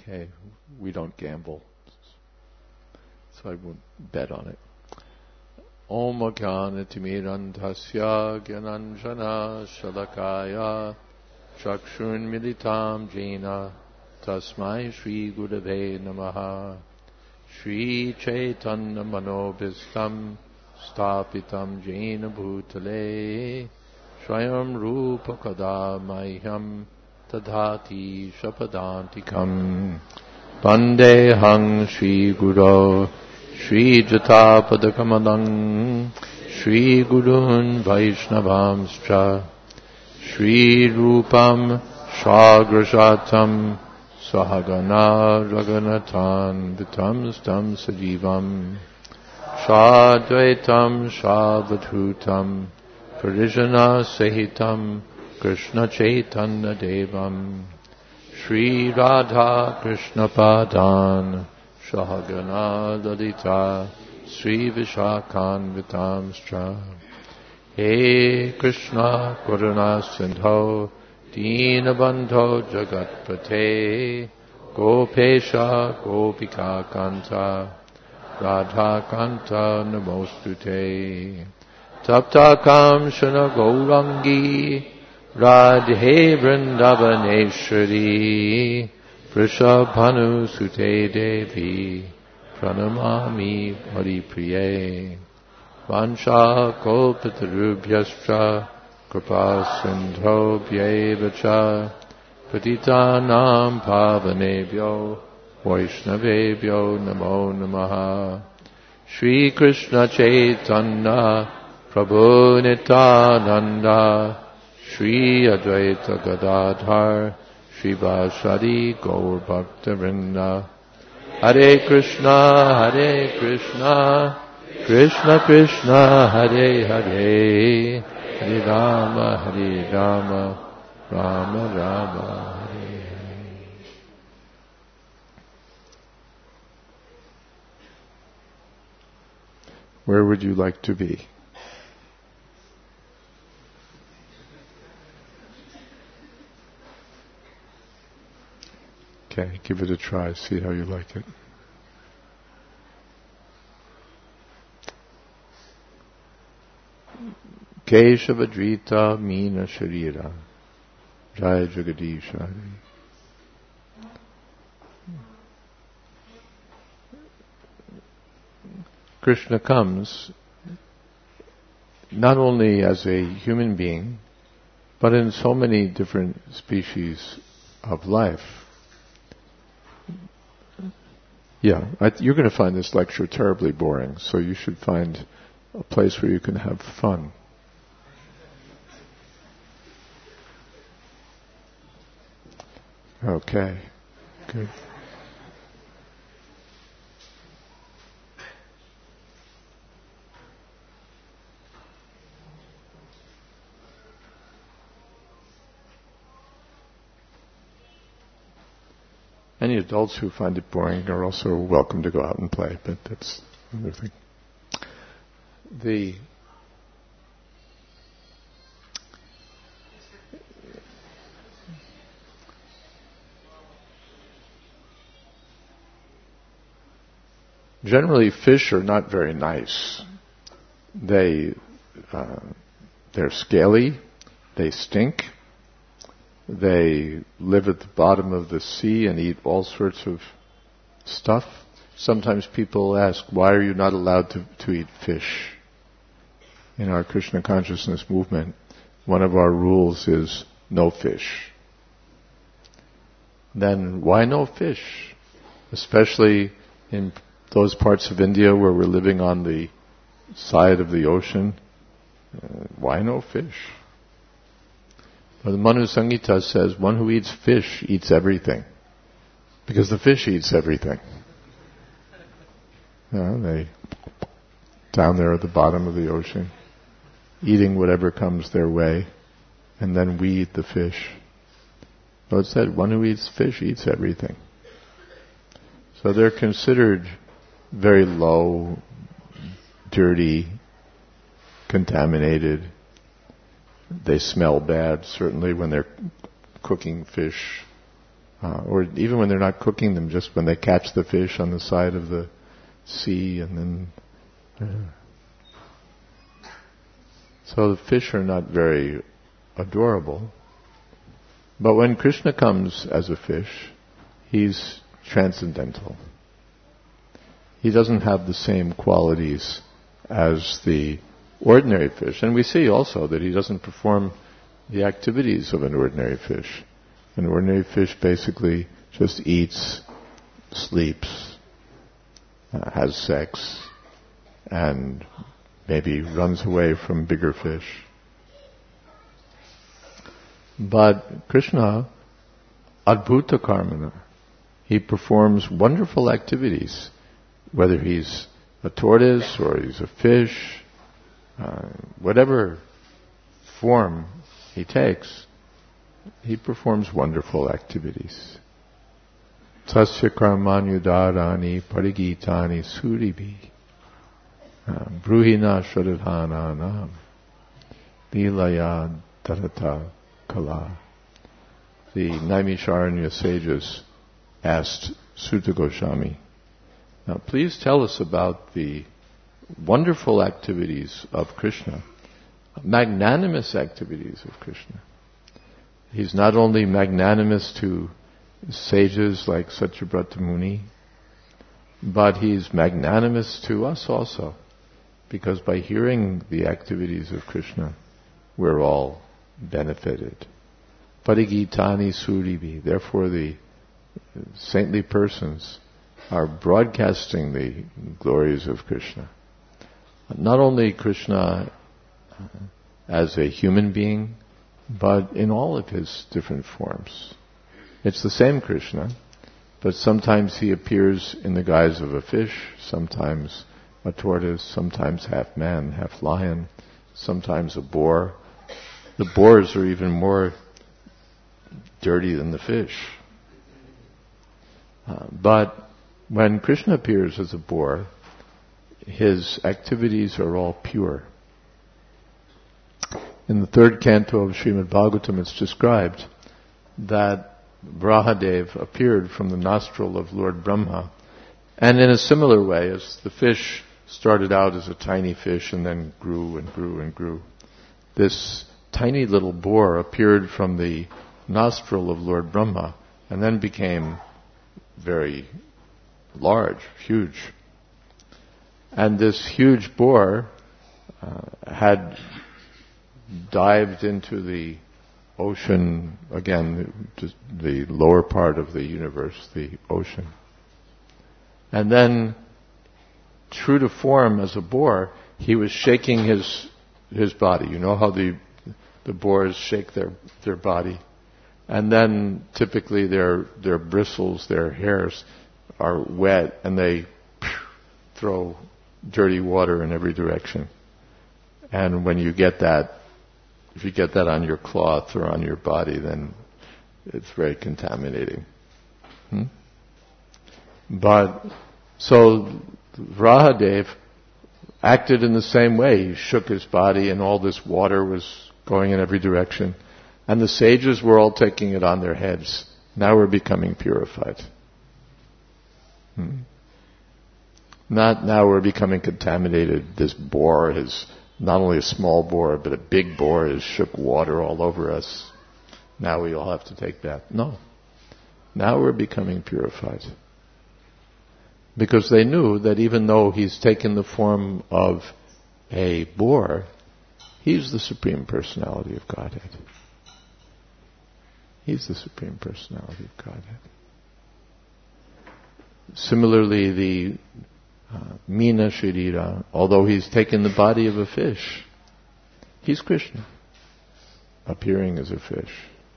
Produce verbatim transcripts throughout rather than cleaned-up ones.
Okay, we don't gamble, so I won't bet on it. Om Ajnanatirmirandhasya Gyananjana Shalakaya Chakshun Militam Jena Tasmai Shri Gurave Namaha. Shri Chaitanya Manobhistam Stapitam Jena Bhutale Swayam Rupa Kada Mayham Tadhati Shapadantikam Vandehang Shri Guru Shri Jatapadakamalang Shri Gurun Vaishnavamscha Shri Rupam Shagrajatam Sahagana Raganatan Vitam Stam Sajivam Shadvaitam Shavadhutam Parijana Sahitam Krishna Chaitanya Devam Shri Radha Krishna Padan Shahagana Lalita Sri Vishakhan Vitamstra. He Krishna Karuna Sindho Deenabandho Jagatpate Gopesha Gopika Kanta Radha Kanta Namostute Tapta Kamshana Gaurangi Radhe Vrindavaneshwari Vrishabhanu Sute Devi Pranamami Haripriye Vansha Kalpatarubhyascha Kripa Sindho Bhyevacha Patitanam Pavanebhyo Vaishnavebhyo Namo Namaha. Shri Krishna Chaitanya Prabhu Nityananda Shri Advaita Gadadhar Shri Vashadi Gaur Bhakta-vrinda. Hare Krishna, Hare Krishna, Krishna Krishna, Hare Hare, Hare Rama, Hare Rama, Rama Rama, Hare Hare. Where would you like to be? Okay, give it a try, see how you like it. Keshavadrita Meena Sharira Jaya Jagadish Hari. Krishna comes not only as a human being, but in so many different species of life. Yeah, I, you're going to find this lecture terribly boring, so you should find a place where you can have fun. Okay, good. Any adults who find it boring are also welcome to go out and play, but that's another thing. The generally fish are not very nice. They uh, they're scaly, they stink. They live at the bottom of the sea and eat all sorts of stuff. Sometimes people ask, why are you not allowed to, to eat fish? In our Krishna consciousness movement, one of our rules is no fish. Then why no fish? Especially in those parts of India where we're living on the side of the ocean. Uh, why no fish? Well, the Manu Samhita says one who eats fish eats everything, because the fish eats everything. You know, they down there at the bottom of the ocean, eating whatever comes their way, and then we eat the fish. So it said one who eats fish eats everything. So they're considered very low, dirty, contaminated. They smell bad, certainly when they're cooking fish Uh, or even when they're not cooking them, just when they catch the fish on the side of the sea and then... Uh, so the fish are not very adorable. But when Krishna comes as a fish, he's transcendental. He doesn't have the same qualities as the ordinary fish. And we see also that he doesn't perform the activities of an ordinary fish. An ordinary fish basically just eats, sleeps, uh, has sex, and maybe runs away from bigger fish. But Krishna, adbhuta karmana, he performs wonderful activities, whether he's a tortoise or he's a fish, uh, whatever form he takes, he performs wonderful activities. Tasya karmanyudarani parigitani suribi bruhina shradhananam lilaya darata kala. The Naimisharanya sages asked Suta Goswami, now please tell us about the wonderful activities of Krishna, magnanimous activities of Krishna. He's not only magnanimous to sages like Satyavrata Muni, but he's magnanimous to us also, because by hearing the activities of Krishna, we're all benefited. Parigitani suribi, therefore the saintly persons are broadcasting the glories of Krishna. Not only Krishna as a human being, but in all of his different forms. It's the same Krishna, but sometimes he appears in the guise of a fish, sometimes a tortoise, sometimes half man, half lion, sometimes a boar. The boars are even more dirty than the fish. Uh, but when Krishna appears as a boar, his activities are all pure. In the third canto of Srimad Bhagavatam, it's described that Brahadev appeared from the nostril of Lord Brahma, and in a similar way as the fish started out as a tiny fish and then grew and grew and grew, this tiny little boar appeared from the nostril of Lord Brahma and then became very large, huge. And this huge boar uh, had dived into the ocean, again, just the lower part of the universe, the ocean. And then, true to form as a boar, he was shaking his his body. You know how the the boars shake their their body, and then typically their their bristles, their hairs, are wet, and they throw dirty water in every direction. And when you get that, if you get that on your cloth or on your body, then it's very contaminating. Hmm? But, so Rahadev acted in the same way. He shook his body and all this water was going in every direction. And the sages were all taking it on their heads. Now we're becoming purified. Hmm? Not now we're becoming contaminated. This boar is not only a small boar, but a big boar has shook water all over us. Now we all have to take bath. No. Now we're becoming purified. Because they knew that even though he's taken the form of a boar, he's the Supreme Personality of Godhead. He's the Supreme Personality of Godhead. Similarly, the uh, Mina Sharira, although he's taken the body of a fish, he's Krishna, appearing as a fish.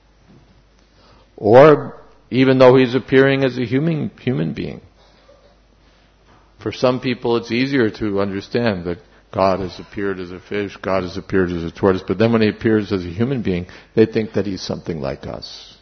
Or even though he's appearing as a human human being. For some people it's easier to understand that God has appeared as a fish, God has appeared as a tortoise, but then when he appears as a human being, they think that he's something like us.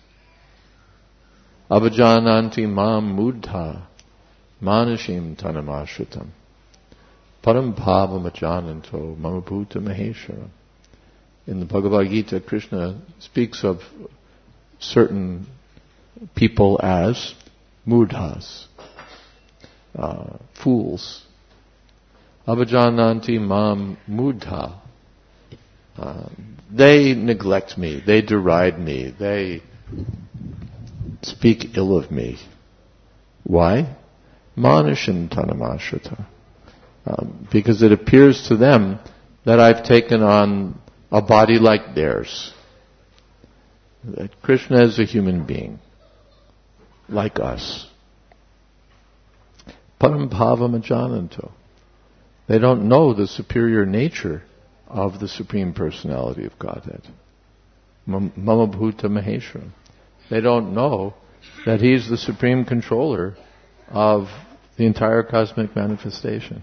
Avajananti mam muddha manashim tanamashritam param bhavam ajananto mamabhuta maheshwaram. In the Bhagavad Gita, Krishna speaks of certain people as mudhas, uh, fools. Avajananti mam mudha. Uh, they neglect me, they deride me, they speak ill of me. Why? Manashintanamashita. Um, because it appears to them that I've taken on a body like theirs. That Krishna is a human being, like us. Parampava majananto. They don't know the superior nature of the Supreme Personality of Godhead. Mama Bhuta Maheshwaram. They don't know that He's the Supreme Controller of the entire cosmic manifestation.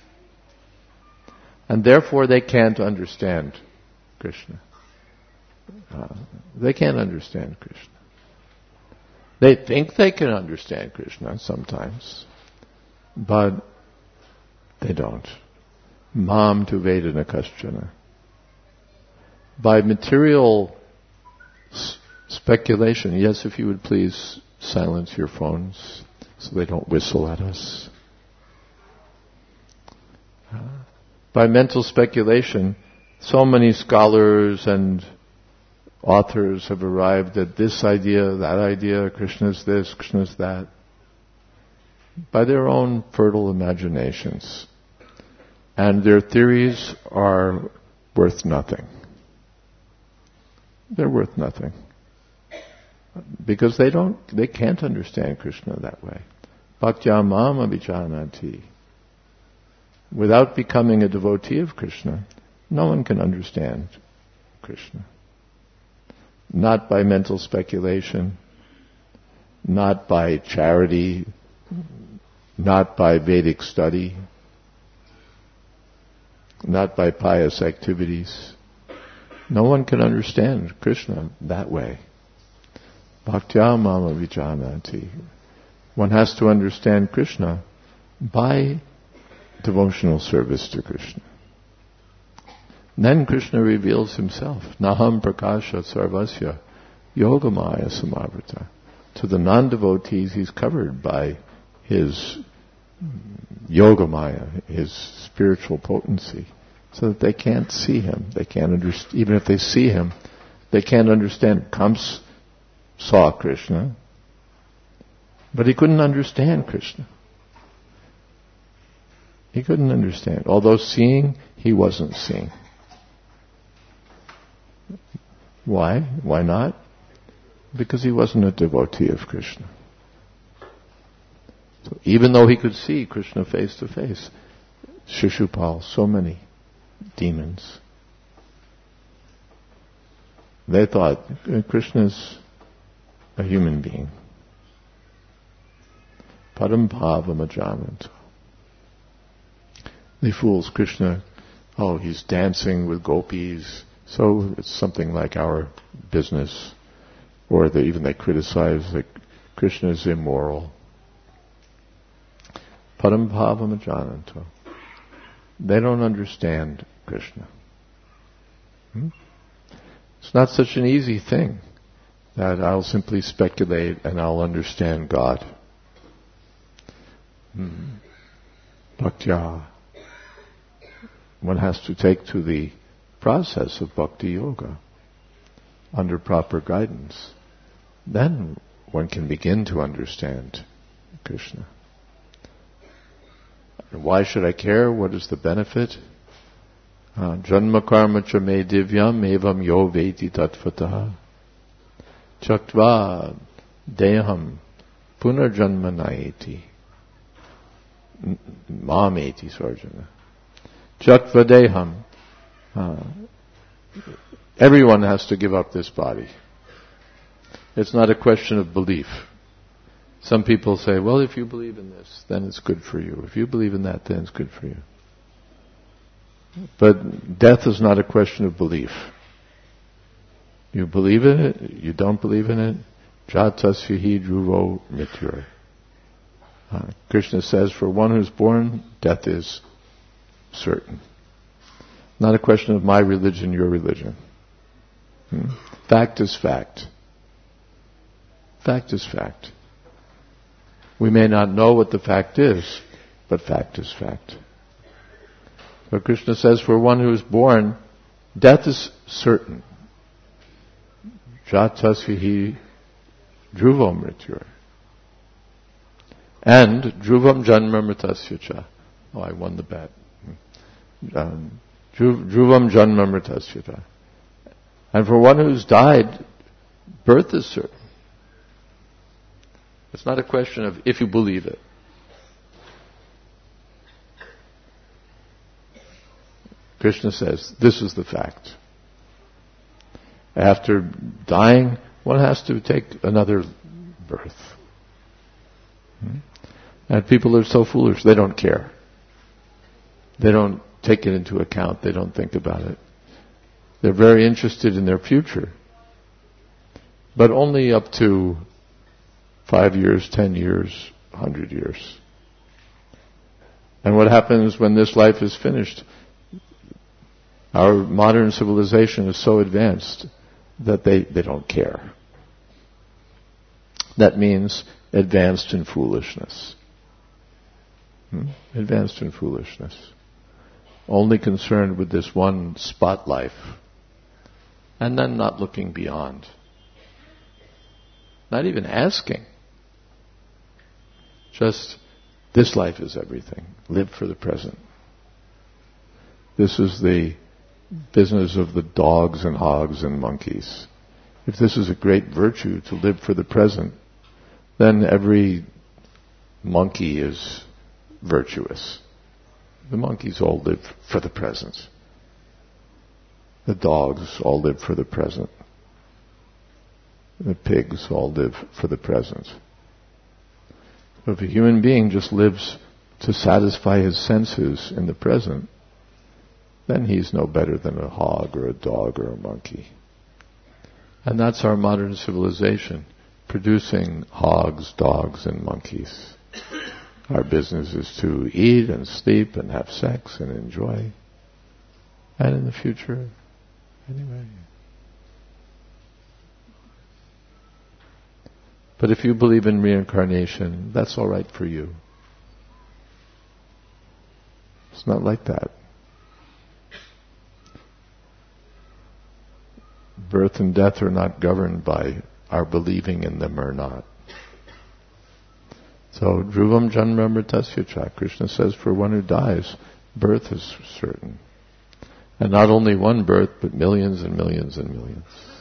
And therefore they can't understand Krishna. Uh, they can't understand Krishna. They think they can understand Krishna sometimes, but they don't. Mam tu Vedana Kaschana. By material s- speculation, yes, if you would please silence your phones so they don't whistle at us. Uh, by mental speculation, so many scholars and authors have arrived at this idea, that idea, Krishna's this, Krishna's that, by their own fertile imaginations. And their theories are worth nothing. They're worth nothing. Because they don't, they can't understand Krishna that way. Bhaktya mam abhijanati. Without becoming a devotee of Krishna, no one can understand Krishna. Not by mental speculation, not by charity, not by Vedic study, not by pious activities. No one can understand Krishna that way. Bhaktya mama vijanati. One has to understand Krishna by devotional service to Krishna. Then Krishna reveals himself. Naham prakasha sarvasya yogamaya samavrata. To the non-devotees, he's covered by his yogamaya, his spiritual potency, so that they can't see him. They can't understand. Even if they see him, they can't understand. Kamsa saw Krishna, but he couldn't understand Krishna. He couldn't understand. Although seeing, he wasn't seeing. Why? Why not? Because he wasn't a devotee of Krishna. So even though he could see Krishna face to face, Shishupal, so many demons, they thought Krishna's a human being. Parampava majananto. The fools, Krishna, oh, he's dancing with gopis, so it's something like our business. Or they, even they criticize that Krishna is immoral. Parampava majananto. They don't understand Krishna. Hmm? It's not such an easy thing that I'll simply speculate and I'll understand God. Hmm. Bhaktya. One has to take to the process of bhakti yoga under proper guidance. Then one can begin to understand Krishna. And why should I care? What is the benefit? Janma karma cha me divyam evam yo veti tattvataha chaktva deham punarjanma naeti mameti sarjana. Chaktva deham. Uh, everyone has to give up this body. It's not a question of belief. Some people say, well, if you believe in this, then it's good for you. If you believe in that, then it's good for you. But death is not a question of belief. You believe in it, you don't believe in it, jatasya dhruvo mrityur. Uh, Krishna says, for one who's born, death is certain. Not a question of my religion, your religion. Hmm? Fact is fact. Fact is fact. We may not know what the fact is, but fact is fact. So Krishna says, for one who is born, death is certain. Jatasya hi dhruvam mrityur. And dhruvam janma mritasya cha. Oh, I won the bet. Um, dhruvam janma mritasya cha. And for one who's died, birth is certain. It's not a question of if you believe it. Krishna says, this is the fact. After dying, one has to take another birth. Hmm? And people are so foolish, they don't care. They don't take it into account, they don't think about it. They're very interested in their future, but only up to five years, ten years, a hundred years. And what happens when this life is finished? Our modern civilization is so advanced that they, they don't care. That means advanced in foolishness. Hmm? Advanced in foolishness. Only concerned with this one spot life. And then not looking beyond. Not even asking. Just, this life is everything. Live for the present. This is the business of the dogs and hogs and monkeys. If this is a great virtue to live for the present, then every monkey is virtuous. The monkeys all live for the present. The dogs all live for the present. The pigs all live for the present. If a human being just lives to satisfy his senses in the present, then he's no better than a hog or a dog or a monkey. And that's our modern civilization, producing hogs, dogs, and monkeys. Our business is to eat and sleep and have sex and enjoy. And in the future, anyway. But if you believe in reincarnation, that's all right for you. It's not like that. Birth and death are not governed by our believing in them or not. So, dhruvam janma mritasya cha. Krishna says, for one who dies, birth is certain. And not only one birth, but millions and millions and millions.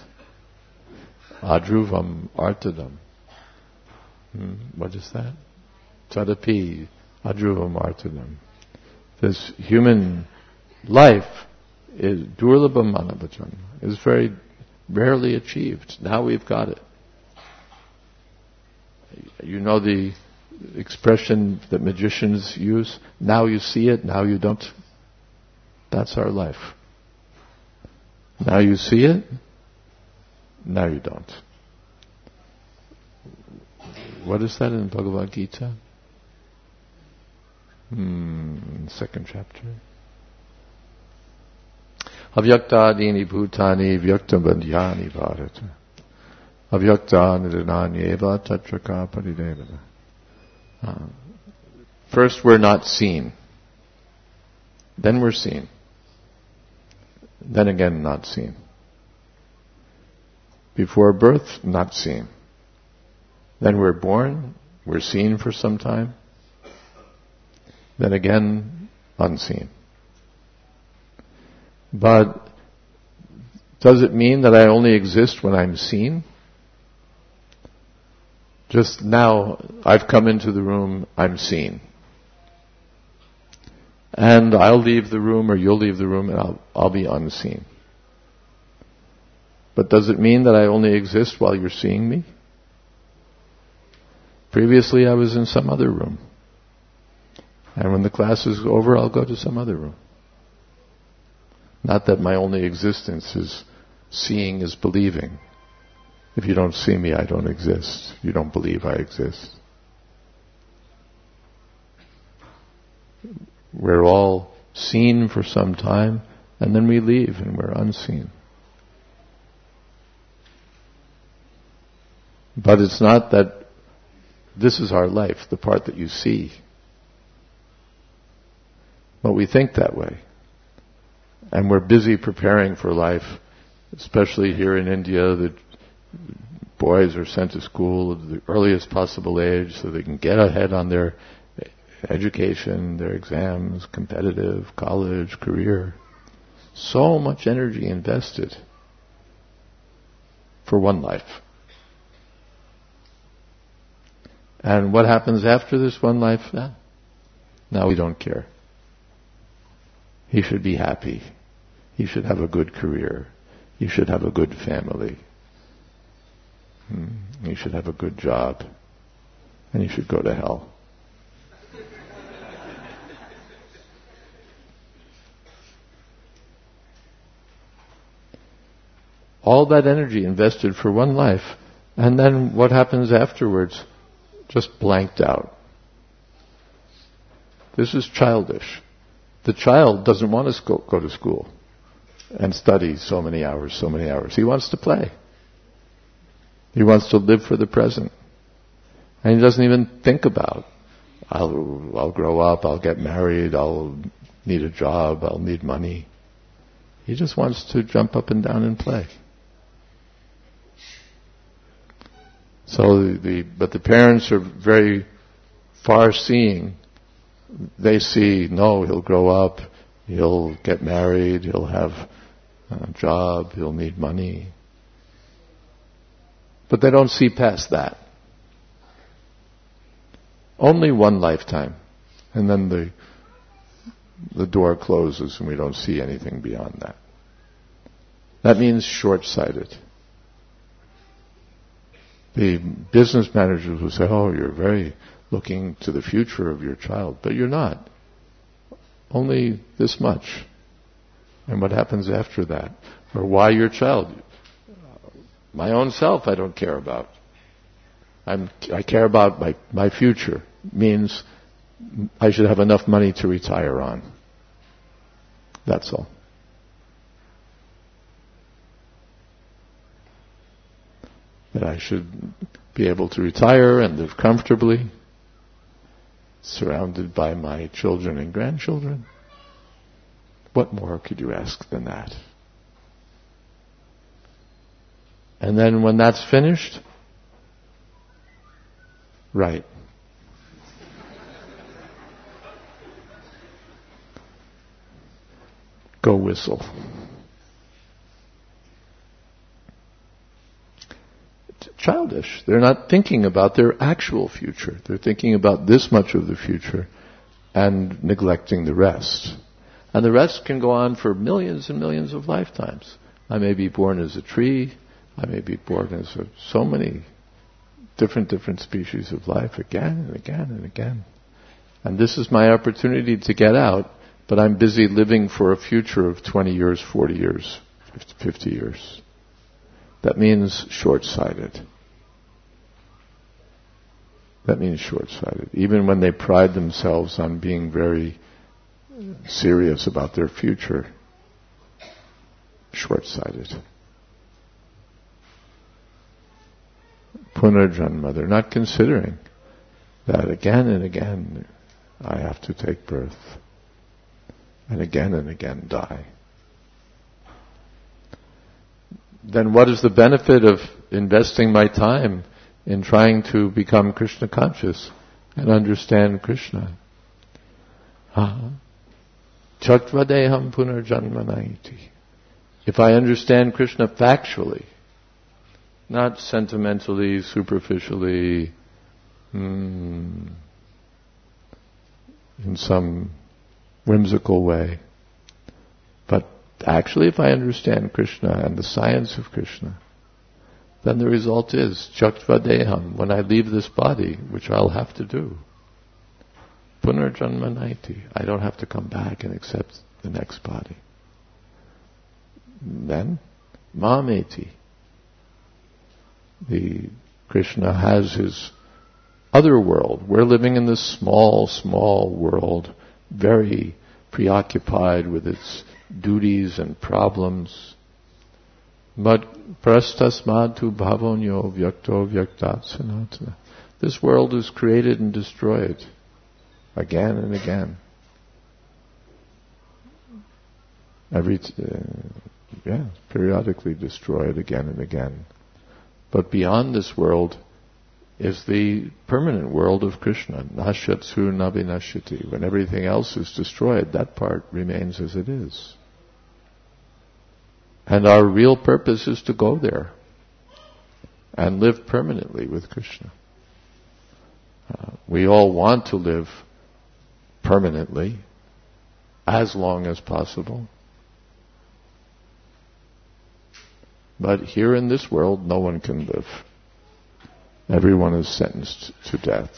Adruvam artadam. Hmm, what is that? Tadapi adruvam artadam. This human life is durlabham manavajanma. Is very rarely achieved. Now we've got it. You know the expression that magicians use, now you see it, now you don't. That's our life. Now you see it, now you don't. What is that in Bhagavad Gita? Hmm, second chapter. Avyaktadini bhutani vyaktam bandhyani bharata. Avyaktani dhananyeva tatraka paridevana. Uh, first we're not seen. Then we're seen. Then again not seen. Before birth, not seen. Then we're born, we're seen for some time. Then again, unseen. But does it mean that I only exist when I'm seen? Just now, I've come into the room, I'm seen. And I'll leave the room, or you'll leave the room, and I'll, I'll be unseen. But does it mean that I only exist while you're seeing me? Previously, I was in some other room. And when the class is over, I'll go to some other room. Not that my only existence is seeing is believing. If you don't see me, I don't exist. You don't believe I exist. We're all seen for some time, and then we leave and we're unseen. But it's not that this is our life, the part that you see. But we think that way. And we're busy preparing for life, especially here in India. The boys are sent to school at the earliest possible age so they can get ahead on their education, their exams, competitive, college, career. So much energy invested for one life. And what happens after this one life? Now, now we don't care. He should be happy. He should have a good career. He should have a good family. Hmm. He should have a good job. And he should go to hell. All that energy invested for one life, and then what happens afterwards? Just blanked out. This is childish. The child doesn't want to go, go to school and study so many hours, so many hours. He wants to play. He wants to live for the present. And he doesn't even think about, I'll, I'll grow up, I'll get married, I'll need a job, I'll need money. He just wants to jump up and down and play. So the, the but the parents are very far-seeing. They see, no, he'll grow up, he'll get married, he'll have a job, he'll need money. But they don't see past that. Only one lifetime. And then the the door closes and we don't see anything beyond that. That means short-sighted. The business managers will say, oh, you're very looking to the future of your child. But you're not. Only this much. And what happens after that? Or why your child? My own self I don't care about. I'm, I care about my, my future. Means I should have enough money to retire on. That's all. That I should be able to retire and live comfortably, surrounded by my children and grandchildren. What more could you ask than that? And then when that's finished, right. Go whistle. It's childish. They're not thinking about their actual future. They're thinking about this much of the future and neglecting the rest. And the rest can go on for millions and millions of lifetimes. I may be born as a tree. I may be born as a, so many different, different species of life again and again and again. And this is my opportunity to get out, but I'm busy living for a future of twenty years, forty years, fifty years. That means short-sighted. That means short-sighted. Even when they pride themselves on being very serious about their future, short-sighted. Punarjanma, they're not considering that again and again I have to take birth and again and again die. Then what is the benefit of investing my time in trying to become Krishna conscious and understand Krishna? Chatvadeham punarjanmanaiti. If I understand Krishna factually, not sentimentally, superficially, mm, in some whimsical way, but actually if I understand Krishna and the science of Krishna, then the result is Chatvadeham, when I leave this body, which I'll have to do, punarjanmanaiti, I don't have to come back and accept the next body. Then, mameti, the Krishna has his other world. We're living in this small, small world, very preoccupied with its duties and problems. But prastasmadu bhavonyo vyakto vyaktat sanatana. This world is created and destroyed again and again. Every, uh, yeah, periodically destroyed again and again. But beyond this world is the permanent world of Krishna. Nashatsu nabhinashyati. When everything else is destroyed, that part remains as it is. And our real purpose is to go there and live permanently with Krishna. Uh, we all want to live permanently, as long as possible. But here in this world, no one can live. Everyone is sentenced to death.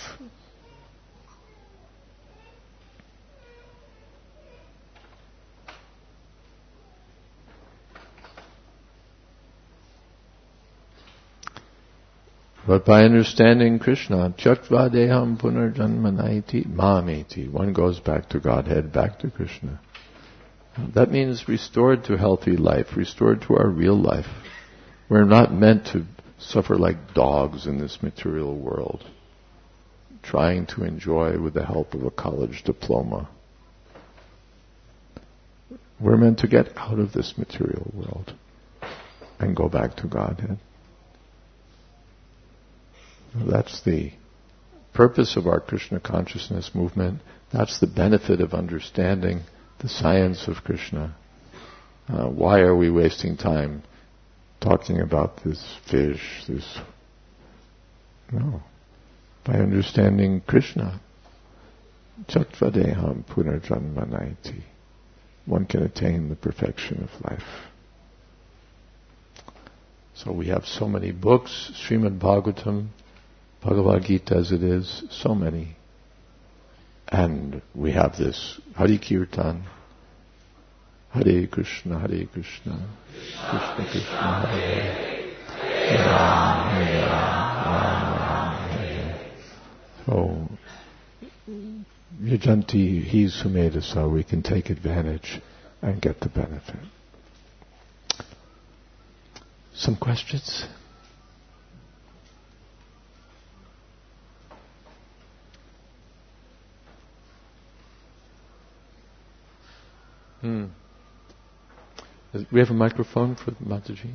But by understanding Krishna, Tyaktva deham punarjanmanaiti mameti, one goes back to Godhead, back to Krishna. That means restored to healthy life, restored to our real life. We're not meant to suffer like dogs in this material world, trying to enjoy with the help of a college diploma. We're meant to get out of this material world and go back to Godhead. That's the purpose of our Krishna consciousness movement. That's the benefit of understanding the science of Krishna. Uh, why are we wasting time talking about this fish, this... No. By understanding Krishna, Chatvadeham punarjanmanaiti, one can attain the perfection of life. So we have so many books, Srimad Bhagavatam, Bhagavad Gita as it is, so many. And we have this Hari Kirtan, Hare Krishna, Hare Krishna, Krishna Krishna, Hare Hare, Ram, Hare Ram, Ram, Hare. So, Yajanti, he's who made us so we can take advantage and get the benefit. Some questions? Hmm. We have a microphone for Mataji.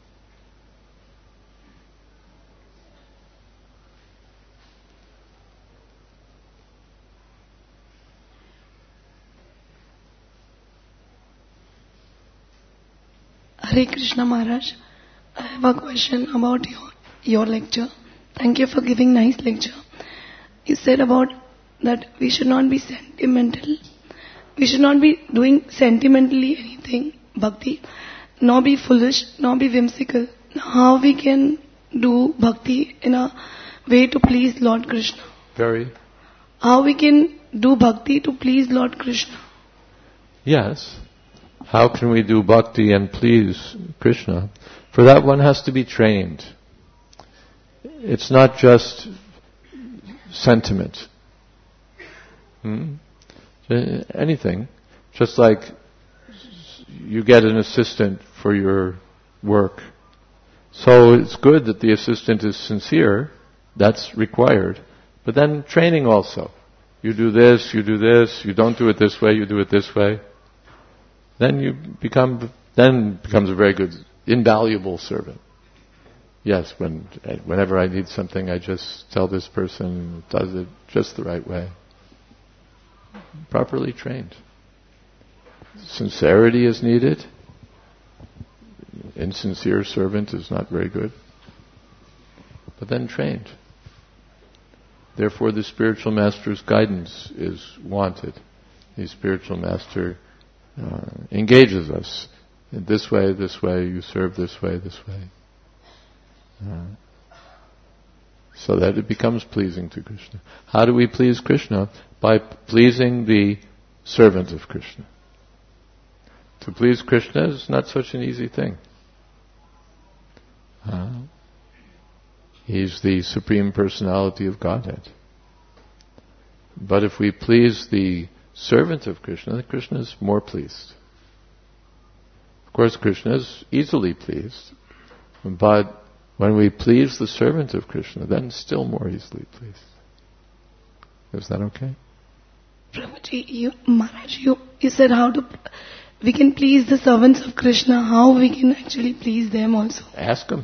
Hare Krishna Maharaj, I have a question about your, your lecture. Thank you for giving nice lecture. You said about that we should not be sentimental. We should not be doing sentimentally anything, bhakti, nor be foolish, nor be whimsical. How we can do bhakti in a way to please Lord Krishna? Very. How we can do bhakti to please Lord Krishna? Yes. How can we do bhakti and please Krishna? For that one has to be trained. It's not just sentiment. Hmm? Anything. Just like you get an assistant for your work. So it's good that the assistant is sincere. That's required. But then training also. You do this, you do this, you don't do it this way, you do it this way. Then you become, then becomes a very good, invaluable servant. Yes, when, whenever I need something, I just tell this person, does it just the right way. Properly trained. Sincerity is needed. Insincere servant is not very good. But then trained. Therefore the spiritual master's guidance is wanted. The spiritual master uh, engages us. In this way, this way, you serve this way, this way. Uh, so that it becomes pleasing to Krishna. How do we please Krishna? By pleasing the servant of Krishna. To please Krishna is not such an easy thing. Uh, he's the Supreme Personality of Godhead. But if we please the servant of Krishna, then Krishna is more pleased. Of course, Krishna is easily pleased, but when we please the servant of Krishna, then still more easily pleased. Is that okay? Prabhuji, you, Maharaj, you, you said how to, we can please the servants of Krishna, how we can actually please them also. Ask them.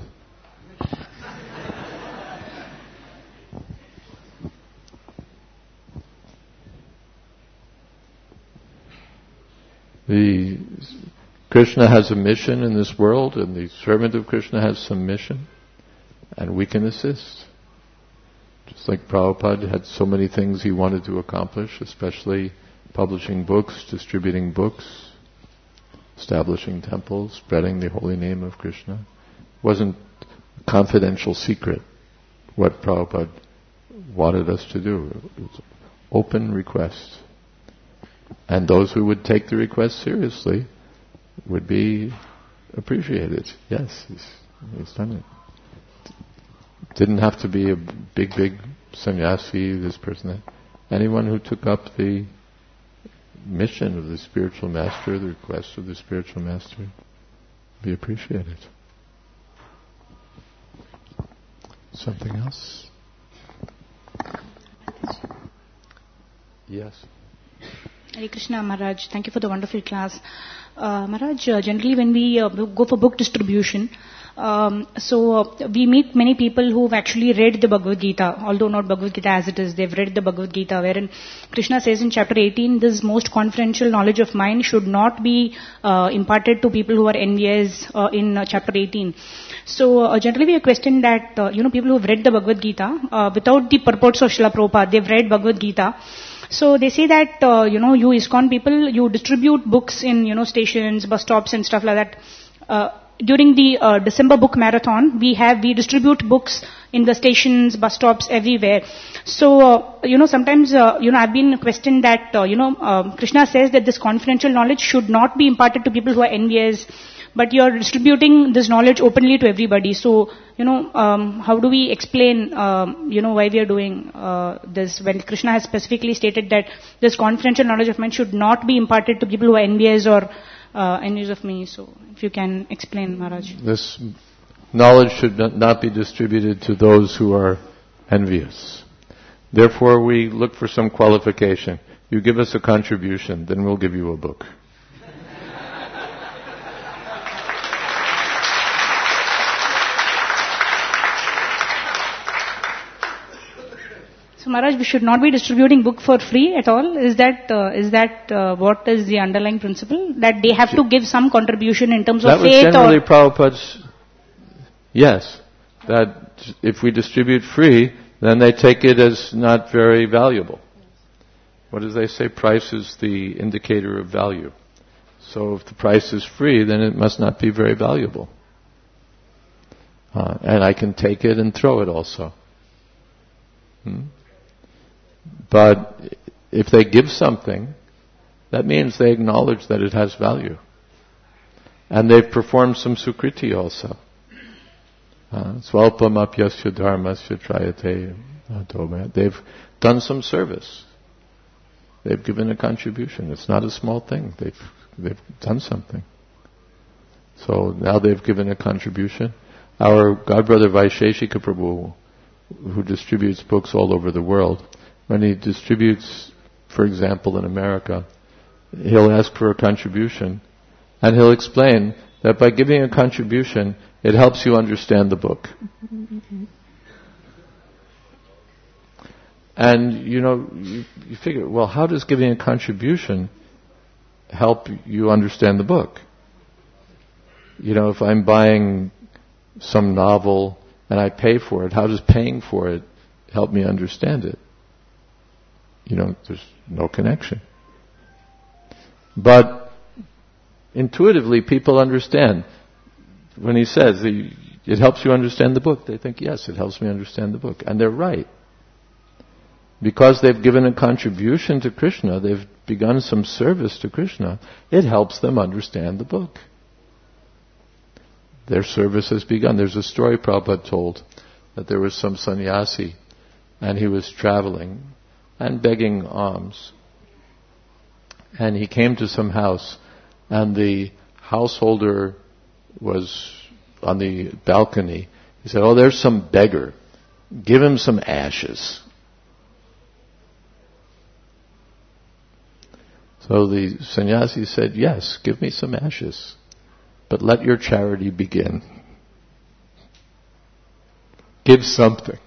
The Krishna has a mission in this world, and the servant of Krishna has some mission, and we can assist. Just like Prabhupada had so many things he wanted to accomplish, especially publishing books, distributing books, establishing temples, spreading the holy name of Krishna. It wasn't a confidential secret what Prabhupada wanted us to do. It was an open request. And those who would take the request seriously would be appreciated. Yes, he's, he's done it. Didn't have to be a big, big sannyasi, this person, that. Anyone who took up the mission of the spiritual master, the request of the spiritual master, be appreciated. Something else? Yes. Hare Krishna, Maharaj. Thank you for the wonderful class. Uh, Maharaj, uh, generally when we uh, go for book distribution, um, so uh, we meet many people who've actually read the Bhagavad Gita, although not Bhagavad Gita as it is. They've read the Bhagavad Gita, wherein Krishna says in chapter eighteen, this most confidential knowledge of mine should not be uh, imparted to people who are envious uh, in uh, chapter eighteen. So uh, generally we are questioned that, uh, you know, people who have read the Bhagavad Gita, uh, without the purports of Srila Prabhupada, they've read Bhagavad Gita. So they say that, uh, you know, you ISKCON people, you distribute books in, you know, stations, bus stops and stuff like that. Uh, during the uh, December book marathon, we have, we distribute books in the stations, bus stops, everywhere. So, uh, you know, sometimes, uh, you know, I've been questioned that, uh, you know, uh, Krishna says that this confidential knowledge should not be imparted to people who are envious, but you're distributing this knowledge openly to everybody. So, you know, um, how do we explain, um, you know, why we are doing uh, this when Krishna has specifically stated that this confidential knowledge of mine should not be imparted to people who are envious or uh, envious of me. So, if you can explain, Maharaj. This knowledge should not be distributed to those who are envious. Therefore, we look for some qualification. You give us a contribution, then we'll give you a book. So Maharaj, we should not be distributing book for free at all. Is that uh, is that uh, what is the underlying principle? That they have to give some contribution in terms that of faith? That was generally or Prabhupada's. Yes, that if we distribute free, then they take it as not very valuable. What do they say? Price is the indicator of value. So if the price is free, then it must not be very valuable. Uh, and I can take it and throw it also. Hmm? But if they give something, that means they acknowledge that it has value. And they've performed some sukriti also. Swalpam apyasya dharmasya trayate atome. They've done some service. They've given a contribution. It's not a small thing. They've they've done something. So now they've given a contribution. Our godbrother Vaisheshika Prabhu, who distributes books all over the world, when he distributes, for example, in America, he'll ask for a contribution, and he'll explain that by giving a contribution, it helps you understand the book. Mm-hmm. And, you know, you, you figure, well, how does giving a contribution help you understand the book? You know, if I'm buying some novel and I pay for it, how does paying for it help me understand it? You know, there's no connection. But intuitively, people understand. When he says, it helps you understand the book, they think, yes, it helps me understand the book. And they're right. Because they've given a contribution to Krishna, they've begun some service to Krishna, it helps them understand the book. Their service has begun. There's a story Prabhupada told that there was some sannyasi and he was traveling and begging alms. And he came to some house and the householder was on the balcony. He said, "Oh, there's some beggar. Give him some ashes." So the sannyasi said, "Yes, give me some ashes, but let your charity begin. Give something."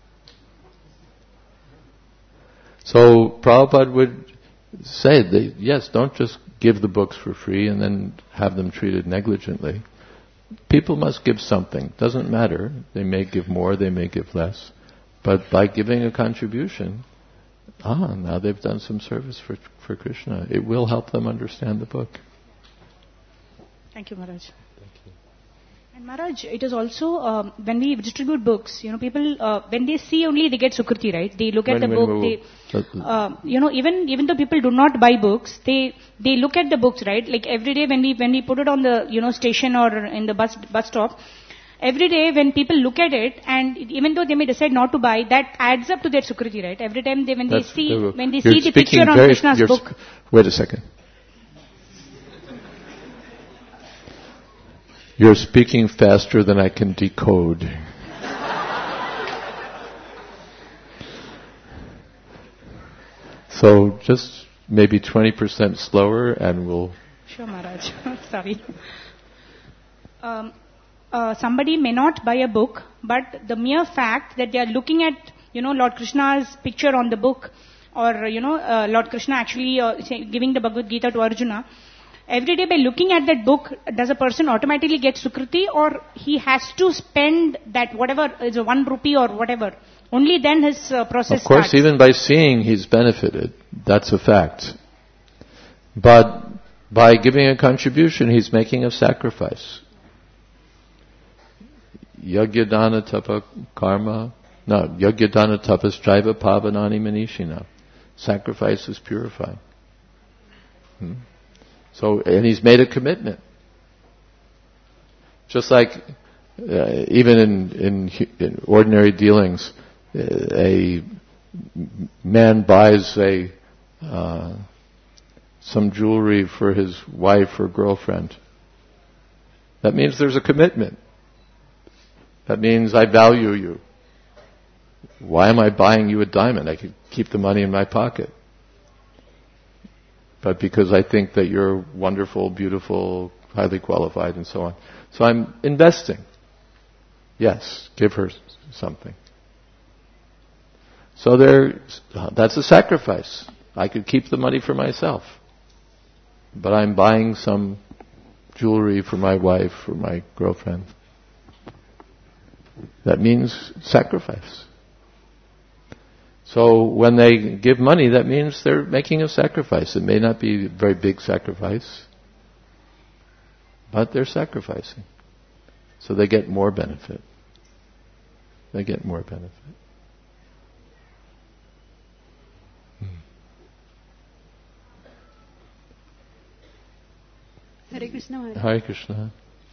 So Prabhupada would say, that, yes, don't just give the books for free and then have them treated negligently. People must give something. Doesn't matter. They may give more, they may give less. But by giving a contribution, ah, now they've done some service for for Krishna. It will help them understand the book. Thank you, Maharaj. Thank you. And Maharaj, it is also, um, when we distribute books, you know, people, uh, when they see only, they get Sukriti, right? They look at when, the when, book, when, they, uh, you know, even even though people do not buy books, they they look at the books, right? Like every day when we when we put it on the, you know, station or in the bus bus stop, every day when people look at it, and even though they may decide not to buy, that adds up to their Sukriti, right? Every time they, when That's they see, the, when they see the speaking picture on very, Krishna's you're book. Sp- wait a second. You're speaking faster than I can decode. So just maybe twenty percent slower and we'll... Sure, Maharaj. Sorry. Um, uh, somebody may not buy a book, but the mere fact that they are looking at, you know, Lord Krishna's picture on the book, or, you know, uh, Lord Krishna actually uh, say, giving the Bhagavad Gita to Arjuna, every day by looking at that book, does a person automatically get Sukriti, or he has to spend that whatever is a one rupee or whatever? Only then his uh, process Of course, starts. even by seeing he's benefited. That's a fact. But by giving a contribution, he's making a sacrifice. Yagyadana tapa karma. No, yagyadana tapas jaiva pavanani manishina. Sacrifice is purifying. Hmm? So, and he's made a commitment. Just like, uh, even in, in, in ordinary dealings, uh, a man buys a, uh, some jewelry for his wife or girlfriend. That means there's a commitment. That means I value you. Why am I buying you a diamond? I could keep the money in my pocket. But because I think that you're wonderful, beautiful, highly qualified, and so on. So I'm investing. Yes, give her something. So there, that's a sacrifice. I could keep the money for myself. But I'm buying some jewelry for my wife or my girlfriend. That means sacrifice. So when they give money, that means they're making a sacrifice. It may not be a very big sacrifice, but they're sacrificing. So they get more benefit. They get more benefit. Hmm. Hare Krishna Maharaj. Hare Krishna.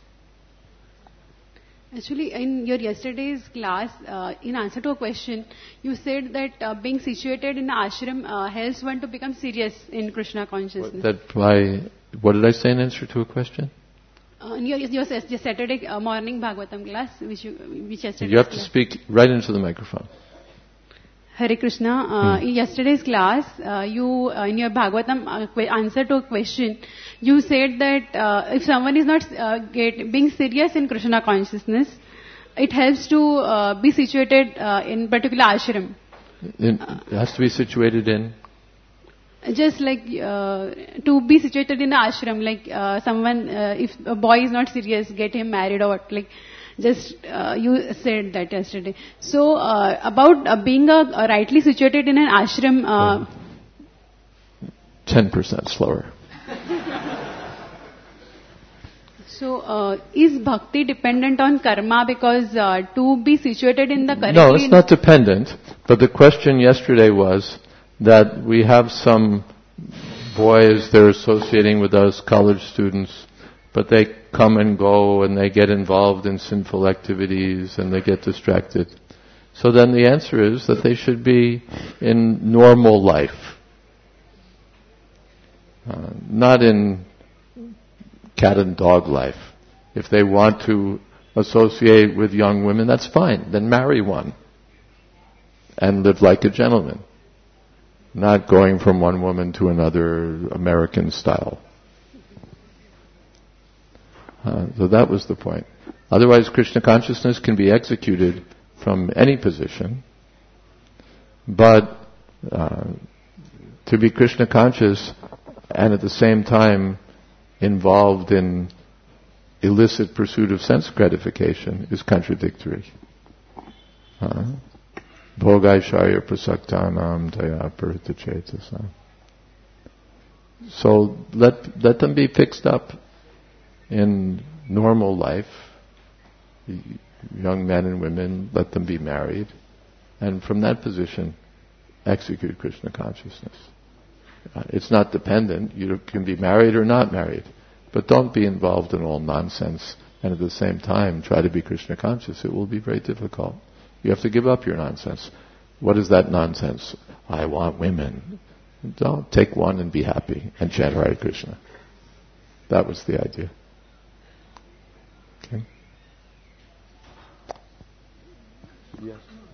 Actually, in your yesterday's class, uh, in answer to a question, you said that uh, being situated in an ashram uh, helps one to become serious in Krishna consciousness. That by, what did I say in answer to a question? Uh, in your, your, your Saturday uh, morning Bhagavatam class, which you, which yesterday. You have to speak right into the microphone. Hare Krishna. Uh, Hmm. In yesterday's class, uh, you uh, in your Bhagavatam uh, que- answer to a question, you said that uh, if someone is not uh, get, being serious in Krishna consciousness, it helps to uh, be situated uh, in particular ashram. In, it has to be situated in? Just like uh, to be situated in an ashram, like uh, someone, uh, if a boy is not serious, get him married or what, like. Just uh, you said that yesterday. So uh, about uh, being a, a rightly situated in an ashram. Uh, Ten percent slower. So uh, is bhakti dependent on karma? Because uh, to be situated in the correctly. No, it's not dependent. But the question yesterday was that we have some boys they're associating with us, college students, but they come and go and they get involved in sinful activities and they get distracted. So then the answer is that they should be in normal life. Uh, not in cat and dog life. If they want to associate with young women, that's fine. Then marry one and live like a gentleman, not going from one woman to another American style. Uh, so that was the point. Otherwise, Krishna consciousness can be executed from any position, but uh, to be Krishna conscious and at the same time involved in illicit pursuit of sense gratification is contradictory. Bhogaishaya prasaktanam daya parita chetasam. So let let them be fixed up in normal life. Young men and women, let them be married, and from that position, execute Krishna consciousness. Uh, it's not dependent. You can be married or not married, but don't be involved in all nonsense. And at the same time, try to be Krishna conscious. It will be very difficult. You have to give up your nonsense. What is that nonsense? I want women. Don't take one and be happy and chant Hare Krishna. That was the idea. Okay. Yes.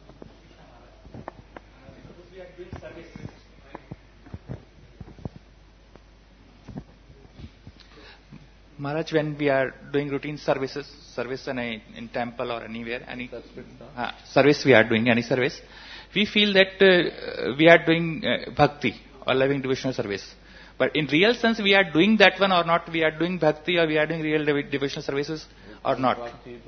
Maharaj, when we are doing routine services, service in, a, in temple or anywhere, any uh, service we are doing, any service, we feel that uh, we are doing uh, bhakti or loving devotional service. But in real sense, we are doing that one or not, we are doing bhakti or we are doing real dev- devotional services or not.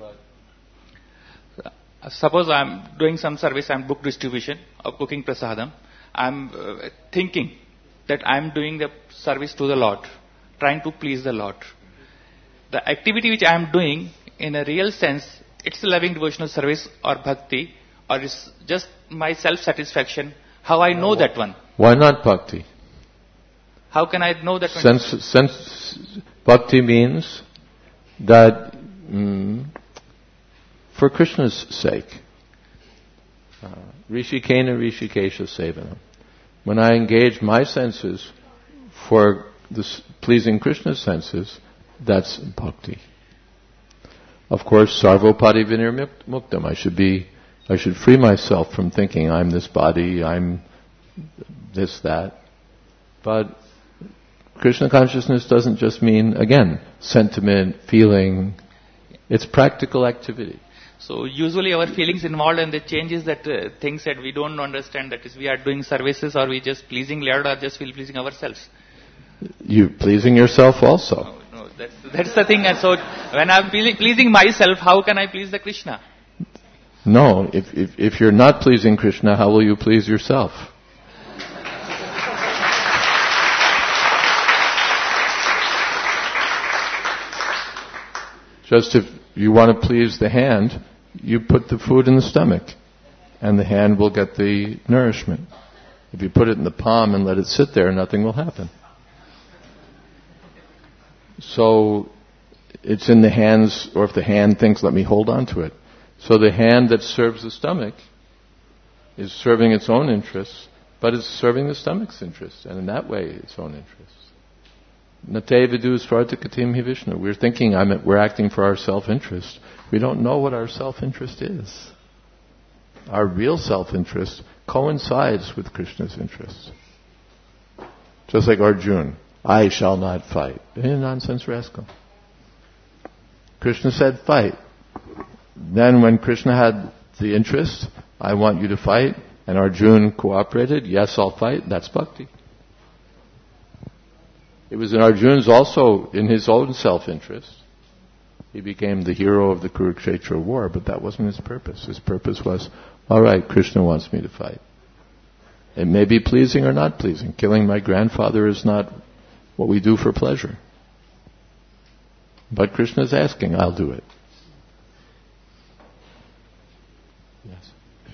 Uh, suppose I am doing some service, I am book distribution or cooking prasadam. I am uh, thinking that I am doing the service to the Lord, trying to please the Lord. The activity which I am doing, in a real sense, it's a loving devotional service or bhakti, or it's just my self-satisfaction. How I know that one? Why not bhakti? How can I know that one? Sense, sense, bhakti means that mm, for Krishna's sake, uh, Rishikena Rishikesha Sevana. When I engage my senses for this pleasing Krishna's senses, that's bhakti. Of course, sarvopati vinir muktam. I should be, I should free myself from thinking I'm this body, I'm this, that. But Krishna consciousness doesn't just mean, again, sentiment, feeling. It's practical activity. So usually our feelings involved and the changes that uh, things that we don't understand, that is we are doing services or we just pleasing Lord or just feel pleasing ourselves. You pleasing yourself also. No, no, that's, that's the thing. And so when I'm pleasing myself, how can I please the Krishna? No, if, if, if you're not pleasing Krishna, how will you please yourself? Just if you want to please the hand, you put the food in the stomach, and the hand will get the nourishment. If you put it in the palm and let it sit there, nothing will happen. So, it's in the hands, or if the hand thinks, let me hold on to it. So the hand that serves the stomach is serving its own interests, but it's serving the stomach's interests, and in that way, its own interests. Nate vidu svartakatim hi Vishnu. We're thinking I'm, we're acting for our self-interest. We don't know what our self-interest is. Our real self-interest coincides with Krishna's interest. Just like Arjuna, I shall not fight. Eh, nonsense rascal. Krishna said fight. Then when Krishna had the interest, I want you to fight, and Arjuna cooperated, yes, I'll fight, that's bhakti. It was in Arjuna's also in his own self-interest. He became the hero of the Kurukshetra war, but that wasn't his purpose. His purpose was, all right, Krishna wants me to fight. It may be pleasing or not pleasing. Killing my grandfather is not what we do for pleasure. But Krishna's asking, I'll do it. Yes.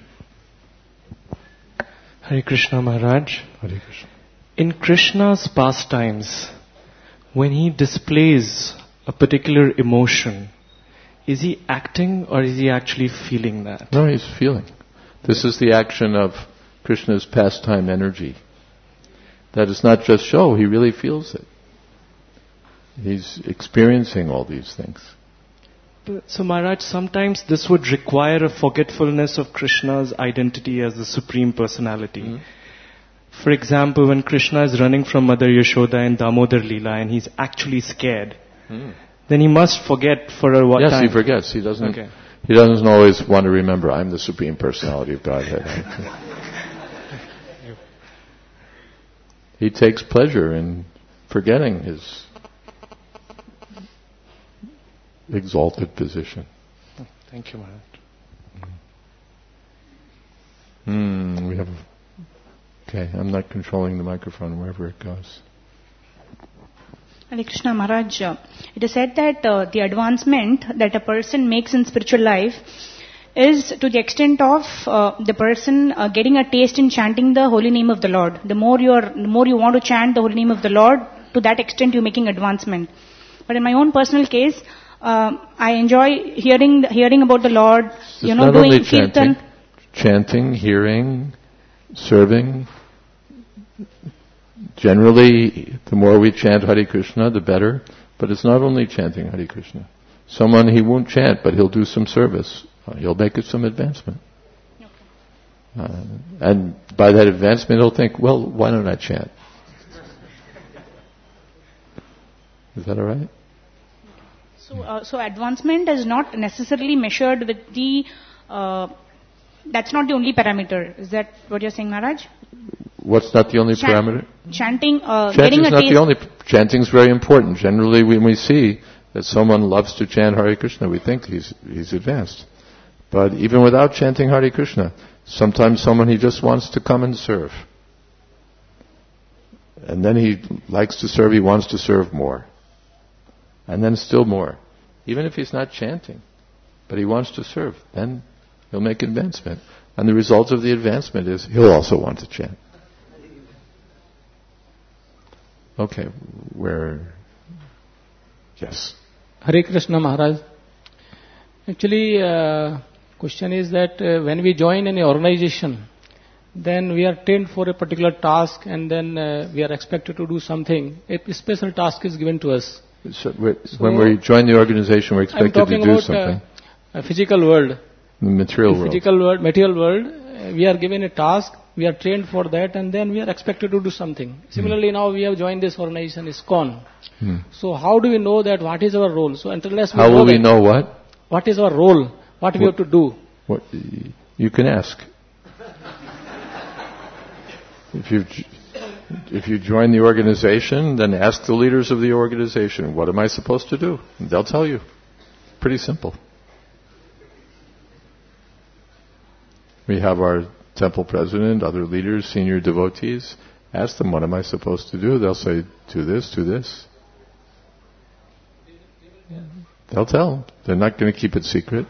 Hare Krishna Maharaj. Hare Krishna. In Krishna's pastimes, when he displays a particular emotion, is he acting or is he actually feeling that? No, he's feeling. This is the action of Krishna's pastime energy. That is not just show, he really feels it. He's experiencing all these things. So Maharaj, sometimes this would require a forgetfulness of Krishna's identity as the Supreme Personality. Mm-hmm. For example, when Krishna is running from Mother Yashoda in Damodar Leela and he's actually scared, mm. then he must forget for a what yes, time? Yes, he forgets. He doesn't. Okay. He doesn't always want to remember, I'm the Supreme Personality of Godhead. He takes pleasure in forgetting his exalted position. Thank you, Maharaj. Hmm, we have... Okay, I'm not controlling the microphone wherever it goes. Hare Krishna Maharaj, uh, it is said that uh, the advancement that a person makes in spiritual life is to the extent of uh, the person uh, getting a taste in chanting the holy name of the Lord. The more you are, the more you want to chant the holy name of the Lord, to that extent you're making advancement. But in my own personal case, uh, I enjoy hearing hearing about the Lord. It's you know, not doing only chanting, kirtan, chanting, hearing, serving. Generally, the more we chant Hare Krishna, the better. But it's not only chanting Hare Krishna. Someone, he won't chant, but he'll do some service. Uh, he'll make it some advancement. Okay. Uh, and by that advancement, he'll think, well, why don't I chant? Is that all right? So, uh, so advancement is not necessarily measured with the... Uh, that's not the only parameter. Is that what you're saying, Maharaj? What's not the only Chant, parameter? Chanting, uh, Chanting getting is a not taste. the only. Chanting is very important. Generally, when we see that someone loves to chant Hare Krishna, we think he's he's advanced. But even without chanting Hare Krishna, sometimes someone he just wants to come and serve, and then he likes to serve. He wants to serve more, and then still more. Even if he's not chanting, but he wants to serve, then he'll make advancement. And the result of the advancement is he'll also want to chant. Okay, where... Yes. Hare Krishna Maharaj. Actually, uh, question is that uh, when we join any organization, then we are trained for a particular task and then uh, we are expected to do something. A special task is given to us. So so when we join the organization, we're expected to do about, something. Uh, a physical world. The material the world. Physical world, material world. Uh, we are given a task. We are trained for that, and then we are expected to do something. Similarly, mm. now we have joined this organization, ISKCON. Mm. So how do we know that what is our role? So unless we how know will we that, know what? What is our role? What, what we have to do? What you can ask. If you if you join the organization, then ask the leaders of the organization, what am I supposed to do? And they'll tell you. Pretty simple. We have our temple president, other leaders, senior devotees. Ask them, what am I supposed to do? They'll say, do this, do this. Yeah. They'll tell. They're not going to keep it secret.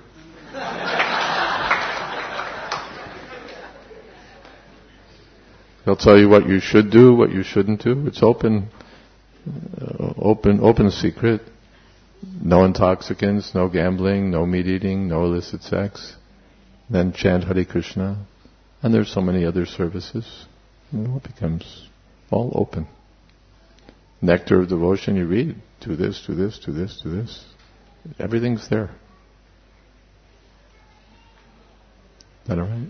They'll tell you what you should do, what you shouldn't do. It's open, uh, open, open secret. No intoxicants, no gambling, no meat eating, no illicit sex. Then chant Hare Krishna. And there's so many other services. You know, it becomes all open. Nectar of devotion, you read. Do this, do this, do this, do this. Everything's there. Is that all right?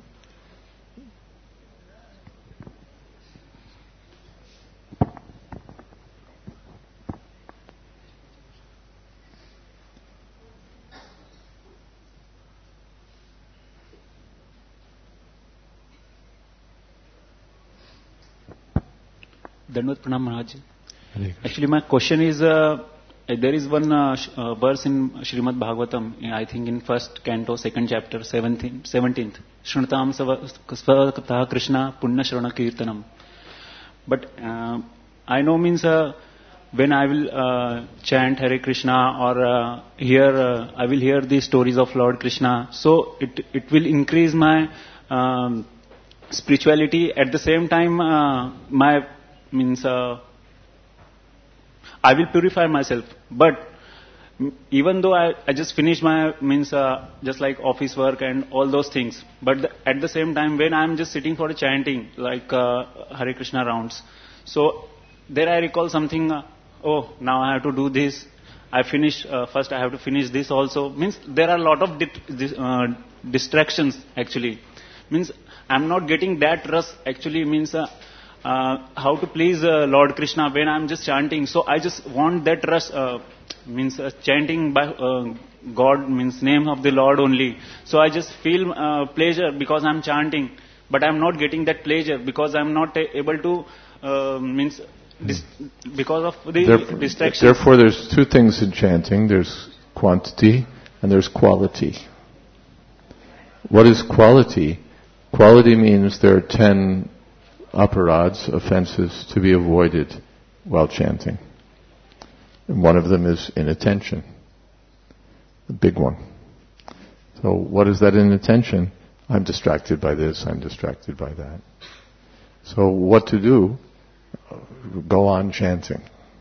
Dandavat Pranam Maharaj. Actually, my question is, uh, there is one uh, sh- uh, verse in Srimad Bhagavatam, I think in first canto, second chapter, seventeenth. Shrunatam Svakatah Krishna Punna Shrana Kirtanam. But uh, I know means uh, when I will uh, chant Hare Krishna or uh, hear, uh, I will hear the stories of Lord Krishna, so it it will increase my um, spirituality. At the same time, uh, my means uh, I will purify myself. But even though I, I just finish my means uh, just like office work and all those things, but the, at the same time when I am just sitting for a chanting like uh, Hare Krishna rounds, so there I recall something uh, oh, now I have to do this. I finish, uh, first I have to finish this also. Means there are a lot of di- dis- uh, distractions actually. Means I'm not getting that rush actually means uh, uh, how to please uh, Lord Krishna when I'm just chanting. So I just want that rush, uh, means uh, chanting by uh, God means name of the Lord only. So I just feel uh, pleasure because I'm chanting. But I'm not getting that pleasure because I'm not uh, able to, uh, means dis- because of the therefore, distraction. Therefore, there's two things in chanting. There's quantity and there's quality. What is quality? Quality means there are ten aparads, offenses, to be avoided while chanting. And one of them is inattention. The big one. So what is that inattention? I'm distracted by this, I'm distracted by that. So what to do? Go on chanting.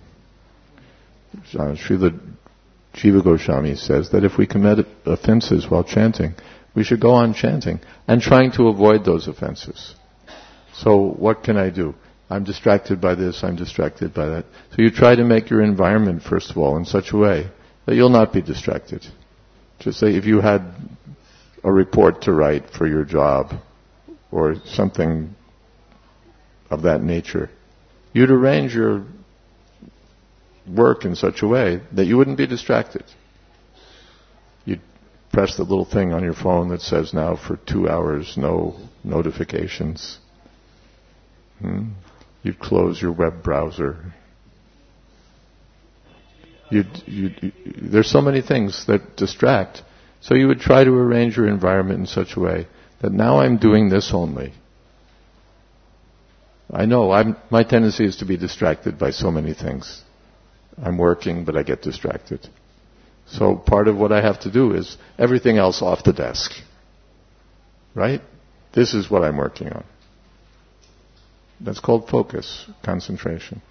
Srila Jiva Goswami says that if we commit offenses while chanting, we should go on chanting and trying to avoid those offenses. So what can I do? I'm distracted by this, I'm distracted by that. So you try to make your environment, first of all, in such a way that you'll not be distracted. Just say if you had a report to write for your job or something of that nature, you'd arrange your work in such a way that you wouldn't be distracted. You'd press the little thing on your phone that says now for two hours no notifications. Hmm. You'd close your web browser. You'd, you'd, you, there's so many things that distract. So you would try to arrange your environment in such a way that now I'm doing this only. I know I'm, my tendency is to be distracted by so many things. I'm working, but I get distracted. So part of what I have to do is everything else off the desk. Right? This is what I'm working on. That's called focus, concentration.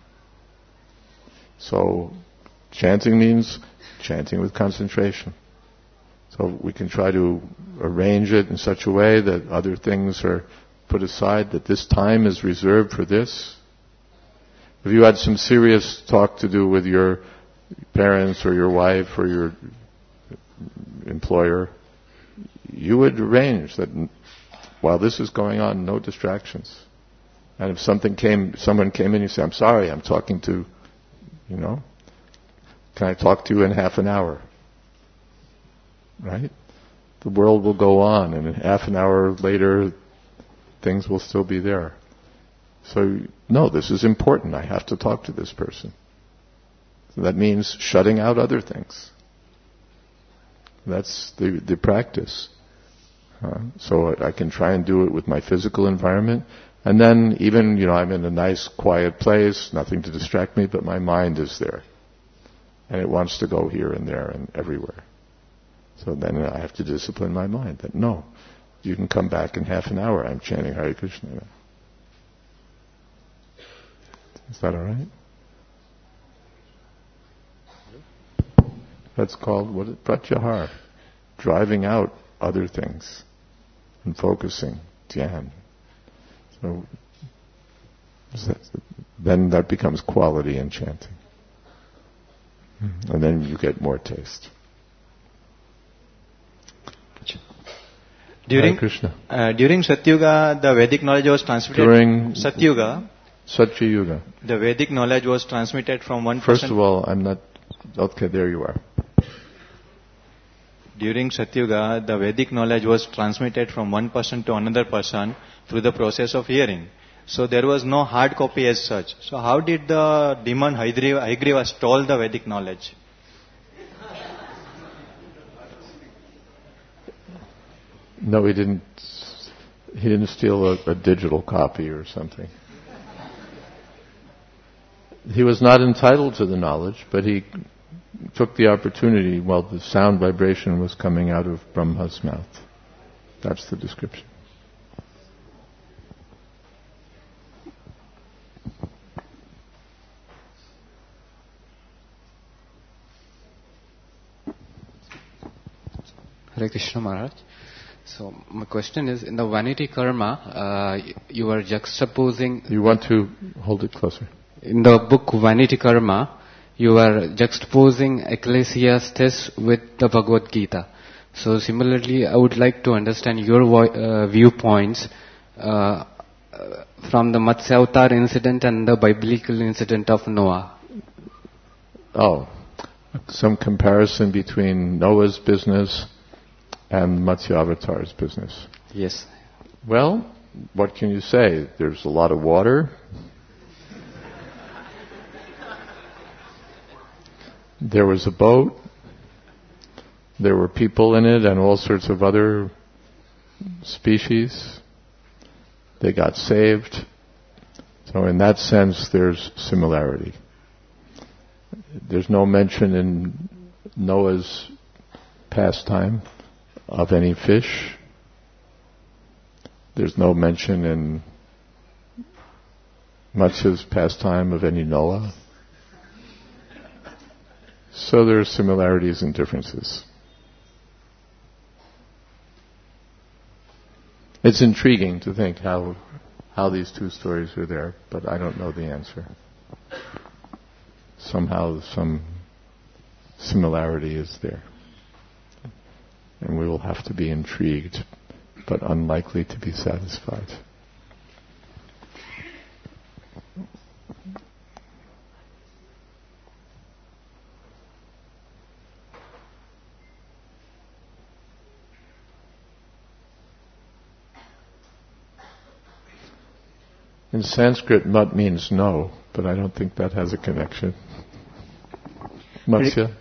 So chanting means chanting with concentration. So we can try to arrange it in such a way that other things are put aside, that this time is reserved for this. If you had some serious talk to do with your parents or your wife or your employer, you would arrange that while this is going on, no distractions. And if something came, someone came in, you say, I'm sorry, I'm talking to, you know, can I talk to you in half an hour? Right? The world will go on, and half an hour later, things will still be there. So, no, this is important. I have to talk to this person. So that means shutting out other things. That's the, the practice. Uh, so I can try and do it with my physical environment. And then even, you know, I'm in a nice, quiet place, nothing to distract me, but my mind is there. And it wants to go here and there and everywhere. So then I have to discipline my mind that, no, you can come back in half an hour. I'm chanting Hare Krishna now. Is that all right? That's called, what is pratyahar, driving out other things and focusing, dhyan. So then that becomes quality in chanting. And then you get more taste. During Krishna. Uh, during Satyuga, the Vedic knowledge was transmitted. During Satyuga, Satyuga, the Vedic knowledge was transmitted from one First person. of all, I'm not. Okay, there you are. During Satyuga, the Vedic knowledge was transmitted from one person to another person through the process of hearing. So there was no hard copy as such. So how did the demon Haigriva stole the Vedic knowledge? No, he didn't. He didn't steal a, a digital copy or something. He was not entitled to the knowledge, but he took the opportunity while the sound vibration was coming out of Brahma's mouth. That's the description. Hare Krishna Maharaj. So my question is, in the vanity karma, uh, you are juxtaposing... You want to hold it closer. In the book Vanity Karma, you are juxtaposing Ecclesiastes with the Bhagavad Gita. So similarly, I would like to understand your vo- uh, viewpoints uh, from the Matsya Avatar incident and the biblical incident of Noah. Oh, some comparison between Noah's business and Matsya Avatar's business. Yes. Well, what can you say? There's a lot of water. There was a boat. There were people in it and all sorts of other species. They got saved. So in that sense, there's similarity. There's no mention in Noah's pastime of any fish. There's no mention in Matsya's pastime of any Noah. So there are similarities and differences. It's intriguing to think how how these two stories are there, but I don't know the answer. Somehow some similarity is there. And we will have to be intrigued, but unlikely to be satisfied. In Sanskrit, mat means no, but I don't think that has a connection. Matsya?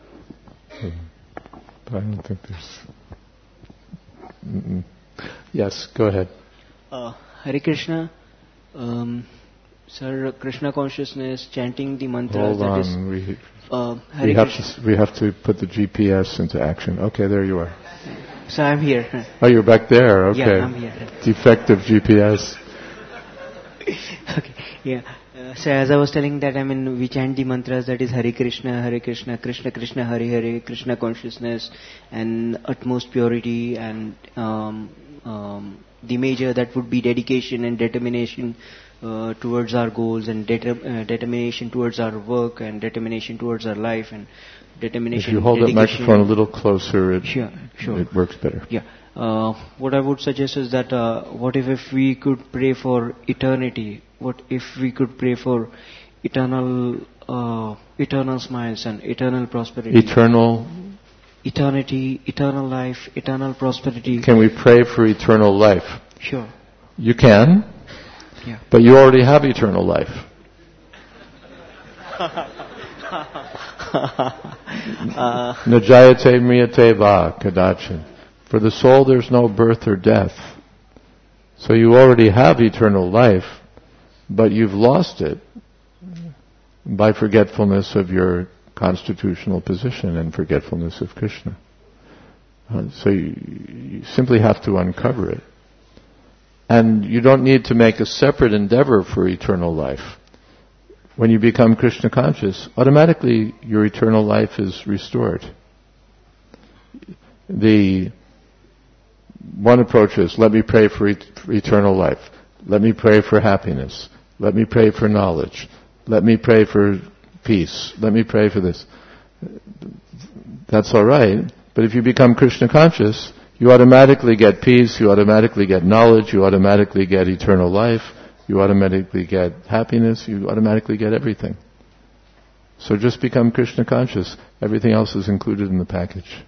But I don't think there's... Mm-mm. Yes, go ahead. Uh, Hare Krishna. Um, sir, Krishna consciousness, chanting the mantras. Hold that on. is, we, uh, Hare we, have Krishna. to, we have to put the G P S into action. Okay, there you are. So I'm here. Oh, you're back there. Okay. Yeah, I'm here. Defective G P S. Okay, yeah. Uh, so as I was telling that, I mean, we chant the mantras that is Hare Krishna, Hare Krishna, Krishna Krishna, Hare Hare, Krishna consciousness, and utmost purity, and um, um, the major that would be dedication and determination uh, towards our goals, and det- uh, determination towards our work, and determination towards our life, and determination. If you hold that dedication. microphone a little closer, it, Sure, sure. it works better. Yeah. Uh, what I would suggest is that uh, what if, if we could pray for eternity? What if we could pray for eternal, uh, eternal smiles and eternal prosperity? Eternal. Eternity, eternal life, eternal prosperity. Can we pray for eternal life? Sure. You can. Yeah. But you already have eternal life. uh, Najayate mriyate va kadachin. For the soul there's no birth or death. So you already have eternal life, but you've lost it by forgetfulness of your constitutional position and forgetfulness of Krishna. Uh, so you, you simply have to uncover it. And you don't need to make a separate endeavor for eternal life. When you become Krishna conscious, automatically your eternal life is restored. The one approach is, let me pray for, et- for eternal life. Let me pray for happiness. Let me pray for knowledge. Let me pray for peace. Let me pray for this. That's all right. But if you become Krishna conscious, you automatically get peace, you automatically get knowledge, you automatically get eternal life, you automatically get happiness, you automatically get everything. So just become Krishna conscious. Everything else is included in the package.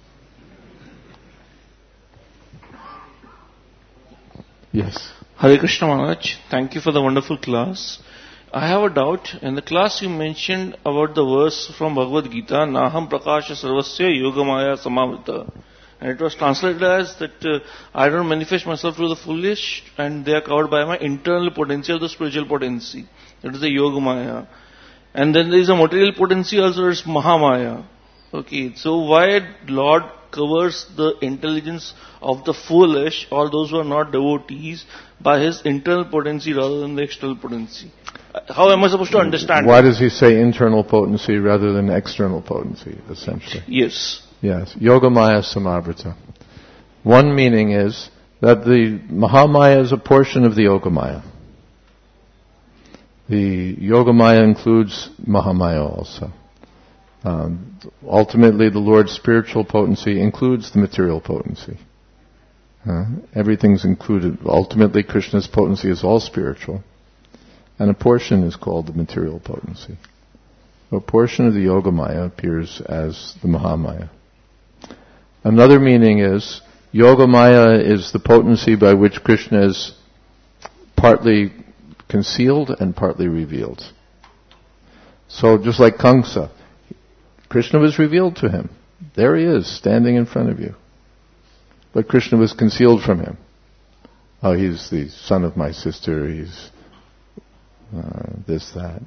Yes. Hare Krishna Maharaj, thank you for the wonderful class. I have a doubt. In the class you mentioned about the verse from Bhagavad Gita, Naham Prakasha Sarvasya Yogamaya Samavita. And it was translated as that uh, I don't manifest myself to the foolish and they are covered by my internal potency or the spiritual potency. That is the Yogamaya. And then there is a material potency also, it's Mahamaya. Okay, so why Lord covers the intelligence of the foolish or those who are not devotees by his internal potency rather than the external potency? How am I supposed to understand Why it? does he say internal potency rather than external potency, essentially? Yes. Yes. Yogamaya Samavrita. One meaning is that the Mahamaya is a portion of the Yogamaya. The Yogamaya includes Mahamaya also. Um, ultimately, the Lord's spiritual potency includes the material potency. Uh, everything's included. Ultimately, Krishna's potency is all spiritual, and a portion is called the material potency. A portion of the Yogamaya appears as the Mahamaya. Another meaning is, Yogamaya is the potency by which Krishna is partly concealed and partly revealed. So just like Kamsa, Krishna was revealed to him. There he is, standing in front of you. But Krishna was concealed from him. Oh, he's the son of my sister, he's uh, this, that.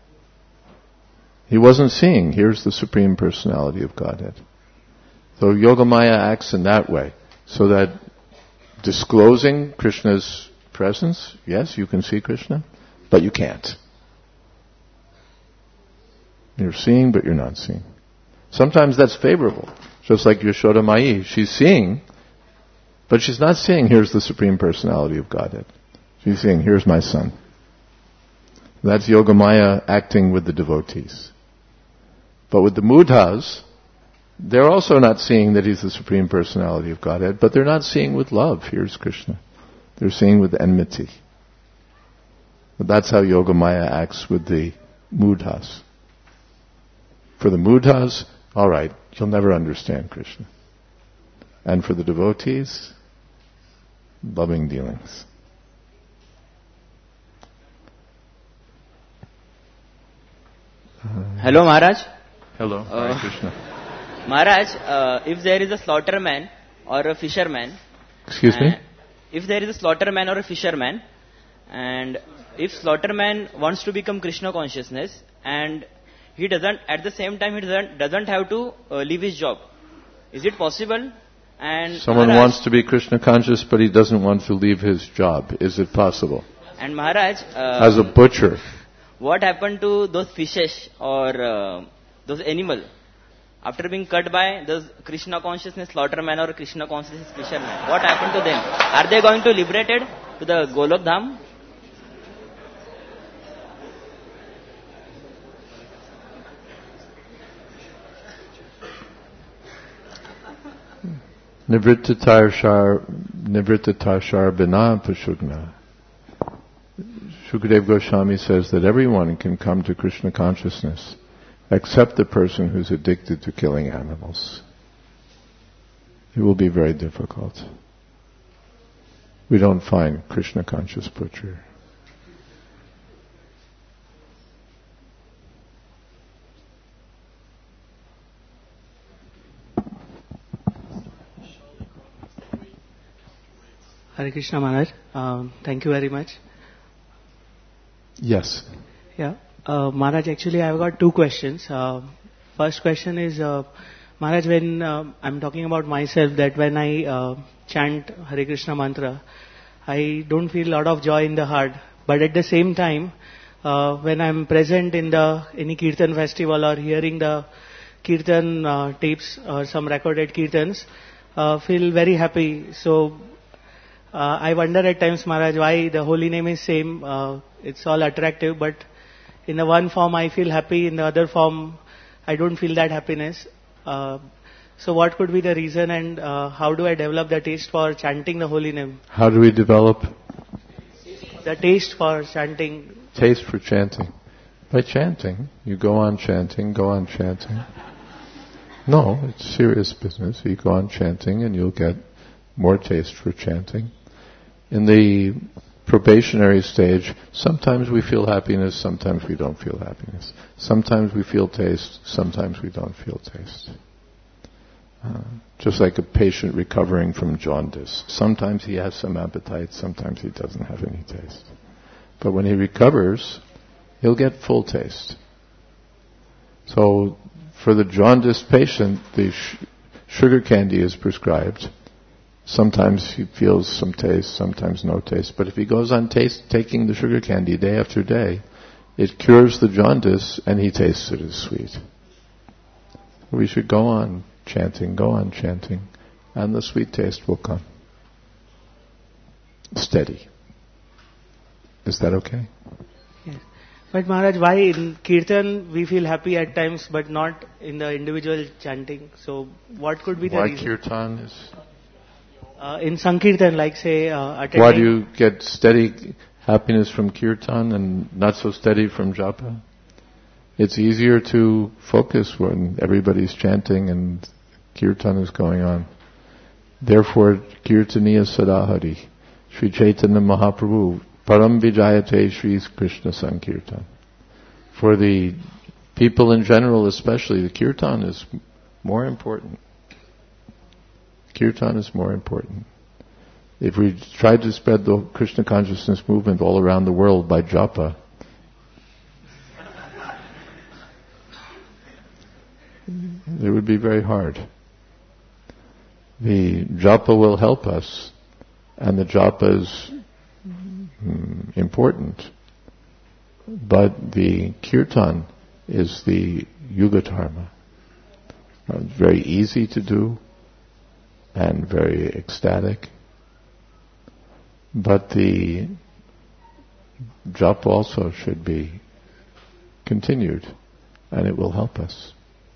He wasn't seeing, here's the Supreme Personality of Godhead. So Yogamaya acts in that way, so that disclosing Krishna's presence, yes, you can see Krishna, but you can't. You're seeing, but you're not seeing. Sometimes that's favorable. Just like Yashoda Mai, she's seeing, but she's not seeing, here's the Supreme Personality of Godhead. She's seeing, here's my son. That's Yogamaya acting with the devotees. But with the Mudhas, they're also not seeing that he's the Supreme Personality of Godhead, but they're not seeing with love, here's Krishna. They're seeing with enmity. But that's how Yogamaya acts with the Mudhas. For the Mudhas, all right, you'll never understand Krishna. And for the devotees, loving dealings. Uh, Hello, Maharaj. Hello, uh, Hare Krishna. Maharaj, uh, if there is a slaughterman or a fisherman... Excuse me? If there is a slaughterman or a fisherman, and if slaughterman wants to become Krishna consciousness, and he doesn't, at the same time, he doesn't, doesn't have to uh, leave his job. Is it possible? And Someone Maharaj, wants to be Krishna conscious, but he doesn't want to leave his job. Is it possible? And Maharaj... Uh, As a butcher. What happened to those fishes or uh, those animals? After being cut by those Krishna consciousness slaughterman or Krishna consciousness fisherman, what happened to them? Are they going to be liberated to the Golok Dham? Nivrittatarshar Nivrittatarshar Bina Pashugna. Shukadev Goswami says that everyone can come to Krishna consciousness except the person who's addicted to killing animals. It will be very difficult. We don't find Krishna conscious butcher. Hare Krishna Maharaj, um, thank you very much. Yes. Yeah. Uh, Maharaj, actually I've got two questions. Uh, first question is, uh, Maharaj, when uh, I'm talking about myself, that when I uh, chant Hare Krishna mantra, I don't feel a lot of joy in the heart. But at the same time, uh, when I'm present in the any Kirtan festival or hearing the Kirtan uh, tapes or some recorded Kirtans, uh, feel very happy. So, uh, I wonder at times, Maharaj, why the holy name is same. Uh, it's all attractive, but in the one form I feel happy, in the other form I don't feel that happiness. Uh, so what could be the reason, and uh, how do I develop the taste for chanting the holy name? How do we develop? The taste for chanting. Taste for chanting. By chanting. You go on chanting, go on chanting. No, it's serious business. You go on chanting and you'll get more taste for chanting. In the probationary stage, sometimes we feel happiness, sometimes we don't feel happiness. Sometimes we feel taste, sometimes we don't feel taste. Uh, just like a patient recovering from jaundice. Sometimes he has some appetite, sometimes he doesn't have any taste. But when he recovers, he'll get full taste. So, for the jaundiced patient, the sh- sugar candy is prescribed. Sometimes he feels some taste, sometimes no taste. But if he goes on taste, taking the sugar candy day after day, it cures the jaundice and he tastes it as sweet. We should go on chanting, go on chanting, and the sweet taste will come. Steady. Is that okay? Yes. But Maharaj, why in Kirtan we feel happy at times but not in the individual chanting? So what could be the why reason? Kirtan is... Uh, in Sankirtan, like say uh, attending... Why do you get steady happiness from Kirtan and not so steady from Japa? It's easier to focus when everybody's chanting and Kirtan is going on. Therefore, Kirtaniya Sadahari, Sri Chaitanya Mahaprabhu, Param Vijayate Sri Krishna Sankirtan. For the people in general especially, the Kirtan is more important. Kirtan is more important. If we tried to spread the Krishna consciousness movement all around the world by japa, it would be very hard. The japa will help us, and the japa is mm, important, but the kirtan is the yuga dharma. Uh, it's very easy to do and very ecstatic, but the japa also should be continued, and it will help us.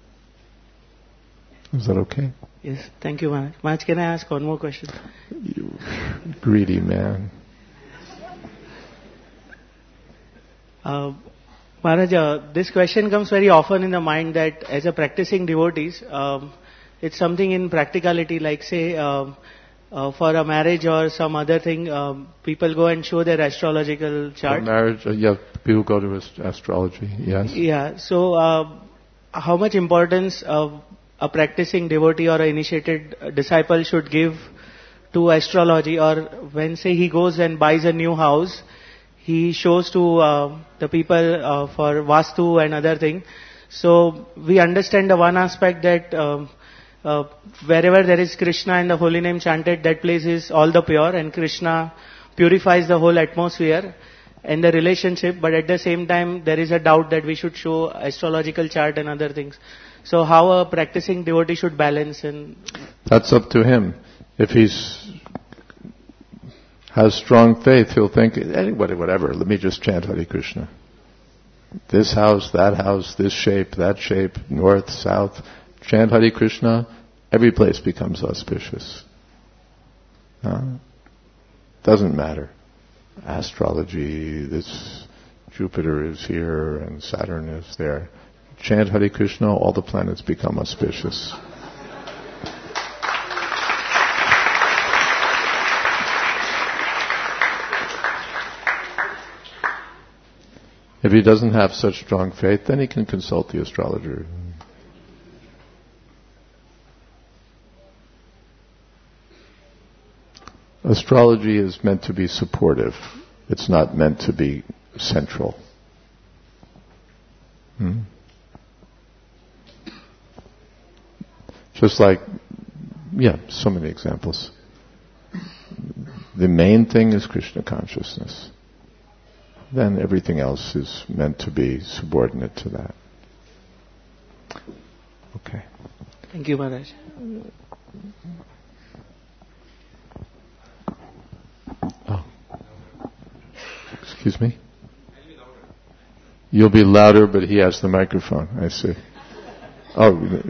Is that okay? Yes, thank you, Maharaj. Maharaj, can I ask one more question? You greedy man. Uh, Maharaj, uh, this question comes very often in the mind that as a practicing devotees, um, it's something in practicality, like say, um, uh, for a marriage or some other thing, um, people go and show their astrological chart. For marriage, uh, yeah, people go to ast- astrology, yes. Yeah, so uh, how much importance uh, a practicing devotee or an initiated disciple should give to astrology, or when say he goes and buys a new house, he shows to uh, the people uh, for Vastu and other thing. So we understand the one aspect that um, uh, wherever there is Krishna and the holy name chanted, that place is all the pure, and Krishna purifies the whole atmosphere and the relationship, but at the same time there is a doubt that we should show astrological chart and other things. So how a practicing devotee should balance? And that's up to him. If he's has strong faith, he'll think, anybody, whatever, let me just chant Hare Krishna. This house, that house, this shape, that shape, north, south, chant Hare Krishna, every place becomes auspicious. Uh, doesn't matter. Astrology, this Jupiter is here and Saturn is there. Chant Hare Krishna, all the planets become auspicious. If he doesn't have such strong faith, then he can consult the astrologer. Astrology is meant to be supportive. It's not meant to be central. Hmm? Just like, yeah, so many examples. The main thing is Krishna consciousness. Then everything else is meant to be subordinate to that. Okay. Thank you, Maharaj. Oh. Excuse me? You'll be louder, but he has the microphone. I see. Oh.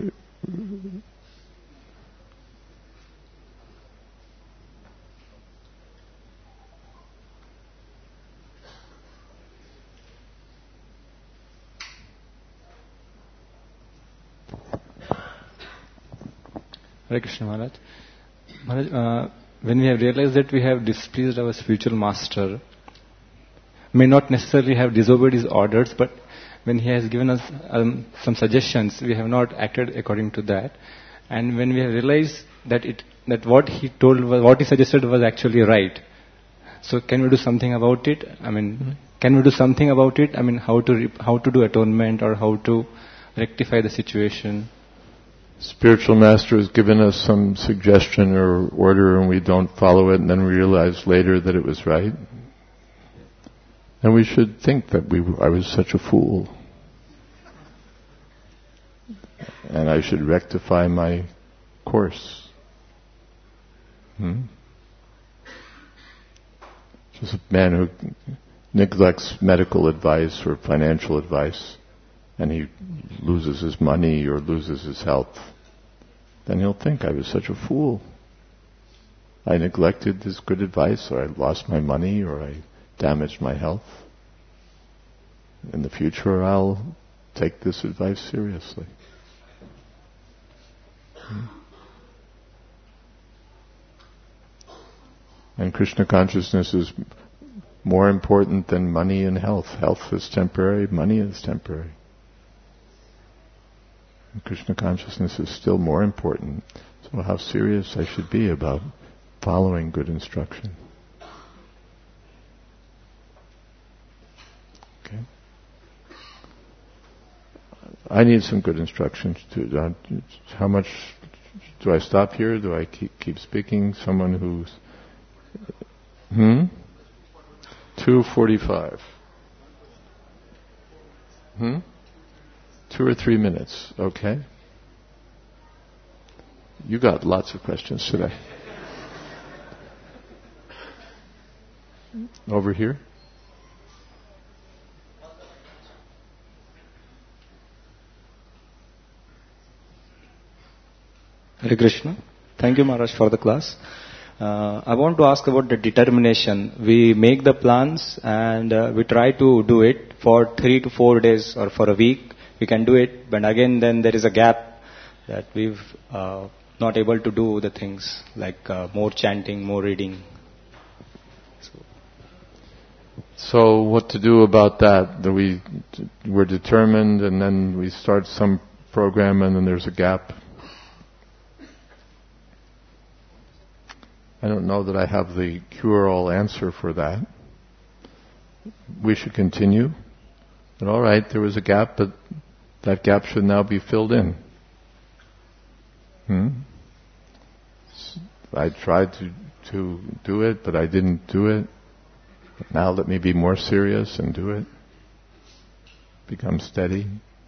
Hare Krishna Maharaj. Maharaj, uh, when we have realized that we have displeased our spiritual master, may not necessarily have disobeyed his orders, but when he has given us um, some suggestions, we have not acted according to that. And when we have realized that it that what he told, was, what he suggested was actually right, so can we do something about it? I mean, mm-hmm. can we do something about it? I mean, how to re- how to do atonement or how to rectify the situation? Spiritual master has given us some suggestion or order and we don't follow it, and then we realize later that it was right. And we should think that we I was such a fool. And I should rectify my course. Hmm? Just a man who neglects medical advice or financial advice, and he loses his money or loses his health, then he'll think, I was such a fool. I neglected this good advice, or I lost my money, or I damaged my health. In the future, I'll take this advice seriously. Hmm. And Krishna consciousness is more important than money and health. Health is temporary, money is temporary. And Krishna consciousness is still more important. So how serious I should be about following good instruction. Okay. I need some good instruction. To, uh, how much do I stop here? Do I keep, keep speaking? Someone who's Hmm? two forty-five. Hmm? Two or three minutes, okay? You got lots of questions today. Over here? Hare Krishna. Thank you, Maharaj, for the class. Uh, I want to ask about the determination. We make the plans and uh, we try to do it for three to four days or for a week. We can do it, but again then there is a gap that we've uh, not able to do the things like uh, more chanting, more reading. So. so what to do about that? That we we're determined and then we start some program and then there's a gap. I don't know that I have the cure-all answer for that. We should continue. But all right, there was a gap, but that gap should now be filled in. Hmm? I tried to, to do it, but I didn't do it. Now let me be more serious and do it. Become steady.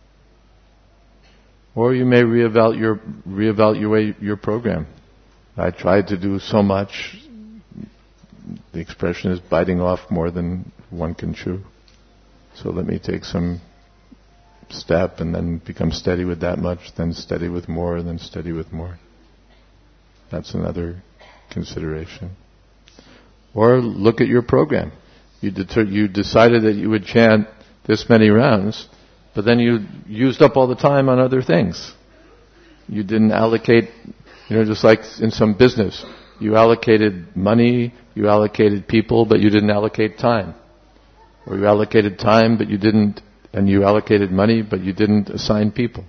Or you may reevaluate your, reevaluate your program. I tried to do so much. The expression is biting off more than one can chew. So let me take some step and then become steady with that much, then steady with more, then steady with more. That's another consideration. Or look at your program. You, deter- you decided that you would chant this many rounds, but then you used up all the time on other things. You didn't allocate. You know, just like in some business, you allocated money, you allocated people, but you didn't allocate time. Or you allocated time, but you didn't, and you allocated money, but you didn't assign people.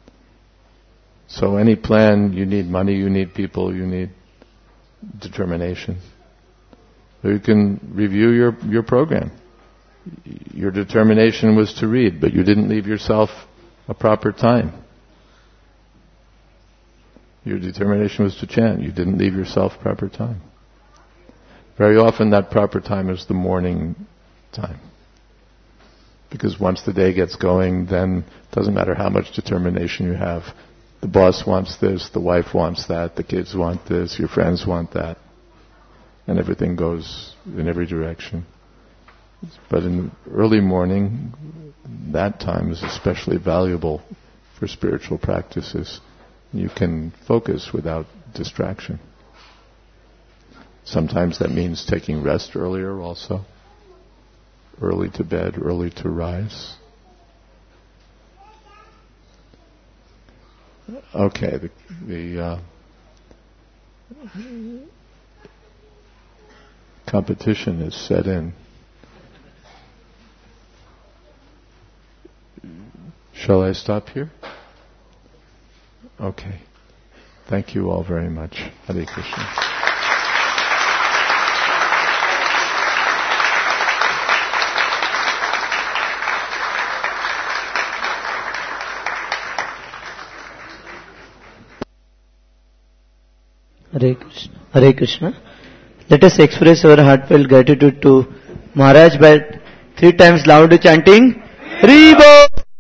So any plan, you need money, you need people, you need determination. So you can review your, your program. Your determination was to read, but you didn't leave yourself a proper time. Your determination was to chant. You didn't leave yourself proper time. Very often that proper time is the morning time. Because once the day gets going, then it doesn't matter how much determination you have. The boss wants this, the wife wants that, the kids want this, your friends want that. And everything goes in every direction. But in early morning, that time is especially valuable for spiritual practices. You can focus without distraction. Sometimes that means taking rest earlier also. Early to bed, early to rise. Okay, the, the uh, competition is set in. Shall I stop here? Okay. Thank you all very much. Hare Krishna. Hare Krishna. Hare Krishna. Let us express our heartfelt gratitude to Maharaj by three times loud chanting Hri Bol.